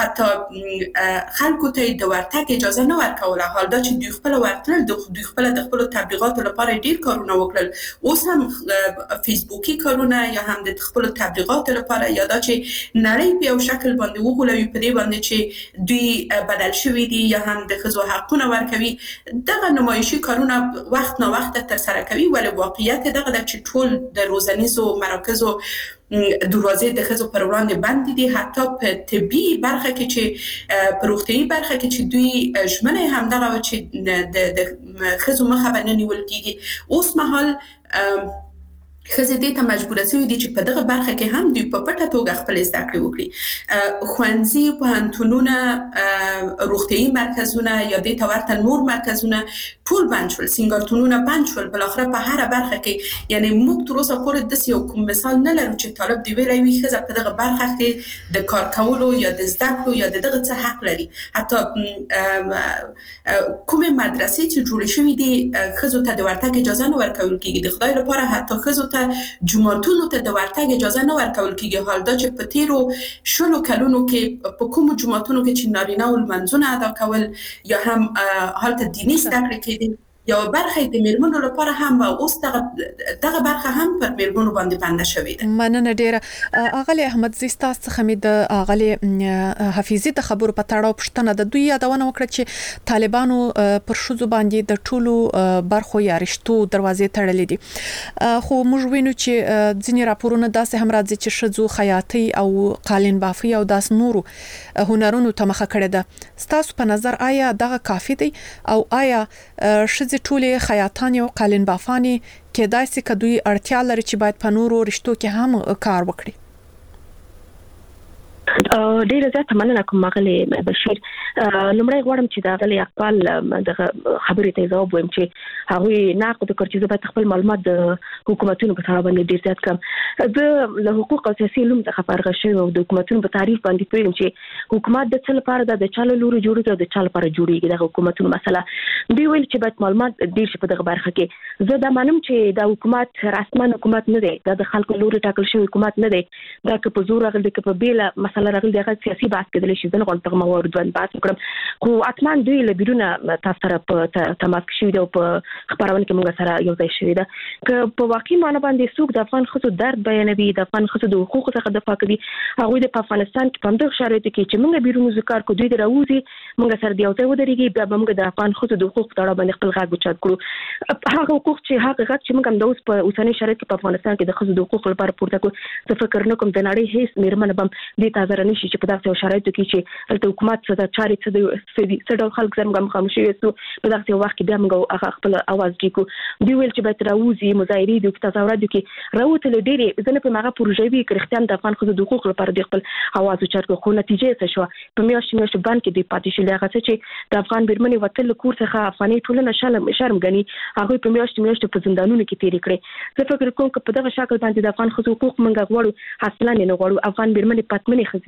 حتی خلکو ته د ورتګ اجازه نه ورکوله. حال دا چې دوی خپله ورتلل، دوی خپله د خپلو تبلیغاتو لپاره ډېر کارونه وکړل، اوس هم فیسبوکي کارونه یا هم د خپلو تبلیغاتو لپاره یا دا چې نړۍ په یو شکل باندې وغولوي په دې باندې چې دوی بدل شوي دي یا هم د ښځو حقونه ورکوي، دغه نمایشي کارونه وخت ناوخته ترسره کوي. ولې واقعیت دغه ده چې ټول د روزنیزو مراکزو دروازې د ښځو پر وړاندې بندې دي، حتی په طبي برخه کې چې په روغتیایي برخه کې چې دوی ژمنه یې همدغه وه چې د ښځو مخه به نه نیول کېږي. اوس مهال ښځې دې ته مجبوره شوي دي چې په دغه برخه کې هم دوی په پټه توګه خپلې زده کړې وکړي. ښوونځي، پوهنتونونه، روغتیایي مرکزونه یا دې ته ورته نور مرکزونه ټول بند شول، سینګارتونونه بند شول. بالاخره په هره برخه کې یعنی موږ تر اوسه پورې داسې یو کوم مثال نه لرو چې طالب دې ویلی وي ښځه په دغه برخه کې د کار کولو یا د زده کړو یا د دغه څه حق لري. حتی کومې مدرسې چې جوړې شوي دي ښځو ته د ورتګ اجازه نه ورکول کېږي. د خدای لپاره حتی ښځو ته جوماتونو ته د ورتګ اجازه نه ورکول کېږي. حال دا چې په تېرو شلو کلونو کې په کومو جوماتونو کې چې نارینه و لمنځونه ادا کول یا هم هلته دیني زده کړې کېدې، یو برخه د میرمنو لپاره هم اوس دغه دغه برخه هم پر میرمنو باندې بنده شوې ده. مننه ډیره. اغلی احمد زی ستاسو څخه مې د اغلی حفیظي د خبرو په تړاو پوښتنه د دوی یادونه وکړه چې طالبانو پر شوزو باندې د ټولو برخو یا رشتو دروازې تړلې دي، خو موږ وینو چې ځینې راپورونه داسې هم راځي چې ښځو خیاطي او قالین بافي او داس نورو هنرونو ته مخه کړې ده. ستاسو په نظر آیا دغه کافي دی او آیا ښځې ټولې خیاطانې او قالین بافانې کېدای شي که دوی اړتیا لري چې باید په نورو رشتو کې هم کار وکړي؟ ډیره زیاته مننه کوم مغلی بشیر. لمړی غواړم چې دا غلی اقبال دغه خبرې ته ځواب وایم چې هغه ناقد کړ چې زه باید خپل معلومات د حکومتونو په تړاو باندې ډیر زیات کړم. زه له حقوق او سیاسي علوم څخه فارغه شوم او د حکومتونو په تعریف باندې پوهیم چې حکومت د څه لپاره د چالو لوري جوړیږي او د چا لپاره جوړیږي. د حکومتونو مسله دی ویل چې باید معلومات ډیر شي په دغه برخه کې. زه دا مانم چې د حکومت رسمن حکومت نه دی، دا د خلکو لوري ټاکل شوی حکومت نه دی، دا که په زور راغلی که په بیل مسله راغلی دغه سیاسي بحث کېدلی شي. زه نه غواړم دغه موارد باندې بحث وکړم، خو حتما دوی له بیرونه تاسو سره په تماس شوي دي او په خبرونه کې موږ سره یو ځای شوي ده. که په واقعي معنی باندې څوک د افغان ښځو درد بیانوي، د افغان ښځو د حقوقو څخه دفاع کوي، هغوی د افغانستان کې په همدغه شرایطو کې چې موږ بیرون وځو کار کوو، دوی د راوځي موږ سره د یو ځای ودرېږي، بیا به موږ د افغان ښځو د حقوقو په اړه باندې خپل غږ اوچت کړو. هغه حقوق چې هغه غږ چې موږ هم د اوس په اوسني شرایط کې په افغانستان کې د ښځو د حقوقو لپاره پورته کړو، زه فکر نه کوم د نړۍ هیڅ میرمن به هم دې ته حاضره نه شي چې په دغسې شرایطو کې چې هلته حکومت څه د چارې څه د څه ډول خلک سره موږ مخامخ شوي یو په دغسې وخت کې بیا موږ هغه خپل اواز ټیکو. دوی ویل چې باید راوځي، مظاهرې دي، په تظاهراتو کې راوتلې ډېرې زه نه پوهېږم هغه پروژې وي که رښتیا د افغان ښځو د حقوقو لپاره دوی خپل اواز اوچت کړو، خو نتیجه یې څه شوه؟ په میاشتو میاشتو بند کې دوی پاتې شولې. هغه څه چې د افغان میرمنې وتل له کور څخه افغاني ټولنه شرم ګڼي، هغوی په میاشتو میاشتو په زندانونو کې تېرې کړې. زه فکر کوم که په دغه شکل باندې د افغان ښځو حقوق موږ غواړو، اصلا یې نه غواړو. افغان میرمنې پتمنې ښځې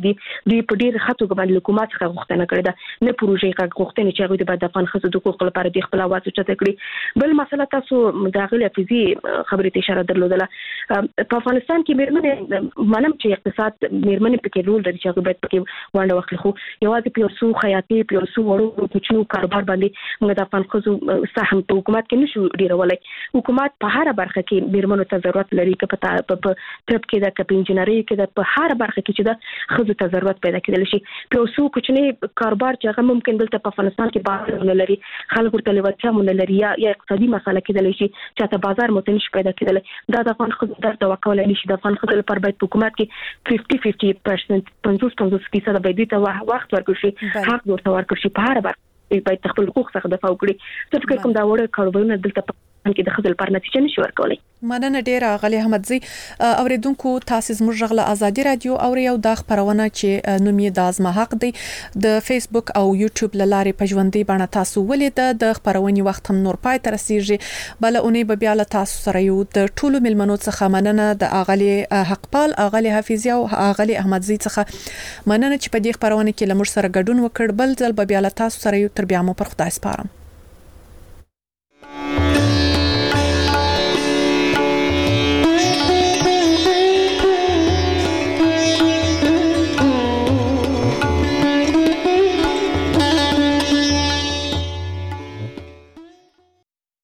دي دوی په ډیر خطو باندې حکومت څخه غوښتنه کړې ده نه پروژې څخه غوښتنه چې هغه د افغان ښځو د حقوقو لپاره د خپل आवाज اوچت کړي. بل مسله تاسو داخلي فزي خبرې ته اشاره درلودله په افغانستان کې میرمنې منم چې اقتصاد میرمنې پکې رول لري چې هغه باید پکې ونډه واخلي خو یوازې په یو خیاطي په یو وړو کوچنو کاروبار باندې موږ د افغان ښځو سهم په حکومت کې نشو ډیرولای. حکومت په هر برخه کې میرمنو ته ضرورت لري که په طب کې د کپ انجنیری کې د په هر برخه کې چې د ښځو ته ضرورت پیدا کېدل شي. په اوسو کوچني کاروبار چې هغه ممکن دلته په افغانستان کې بازار نه لري خلک ورته لوړتیا مونږ لري یا اقتصادي مسله کېدل شي چې ته بازار مو ته نشي پیدا کېدل. دا د افغان ښځو د توکل لري چې د افغان ښځو لپاره باید حکومت کې پنځه پنځه پرسنټ پنځوس پنځوس فیصد باید ته وخت ورکړي شي حق ورته ورکړي شي په هر برخه باید خپل حقوق څخه دفاع وکړي. څه فکر کوم دا وړه کاروبارونه دلته کې د خپل پر نتیجه نشي ورکولای. مننه ډیره غلی احمدزی. اوریدونکو تاسو زموږ غږ ازادي رادیو او یو د خبرونه چې نوم یې د ازما حق دی د فیسبوک او یوټیوب لارې په ژوندۍ باندې تاسو ولید د خبرونې وخت هم نور پای تر رسیږي. بل اونۍ به بیا له تاسو سره یو د ټولو ملمنو څخه مننه د اغلی حقپال اغلی حفیظی او اغلی احمدزی څخه مننه چې په دې خبرونه کې لمر سره ګډون وکړ. بل ځل به بیا له تاسو سره یو تر بیا مو پر خدای سپارم.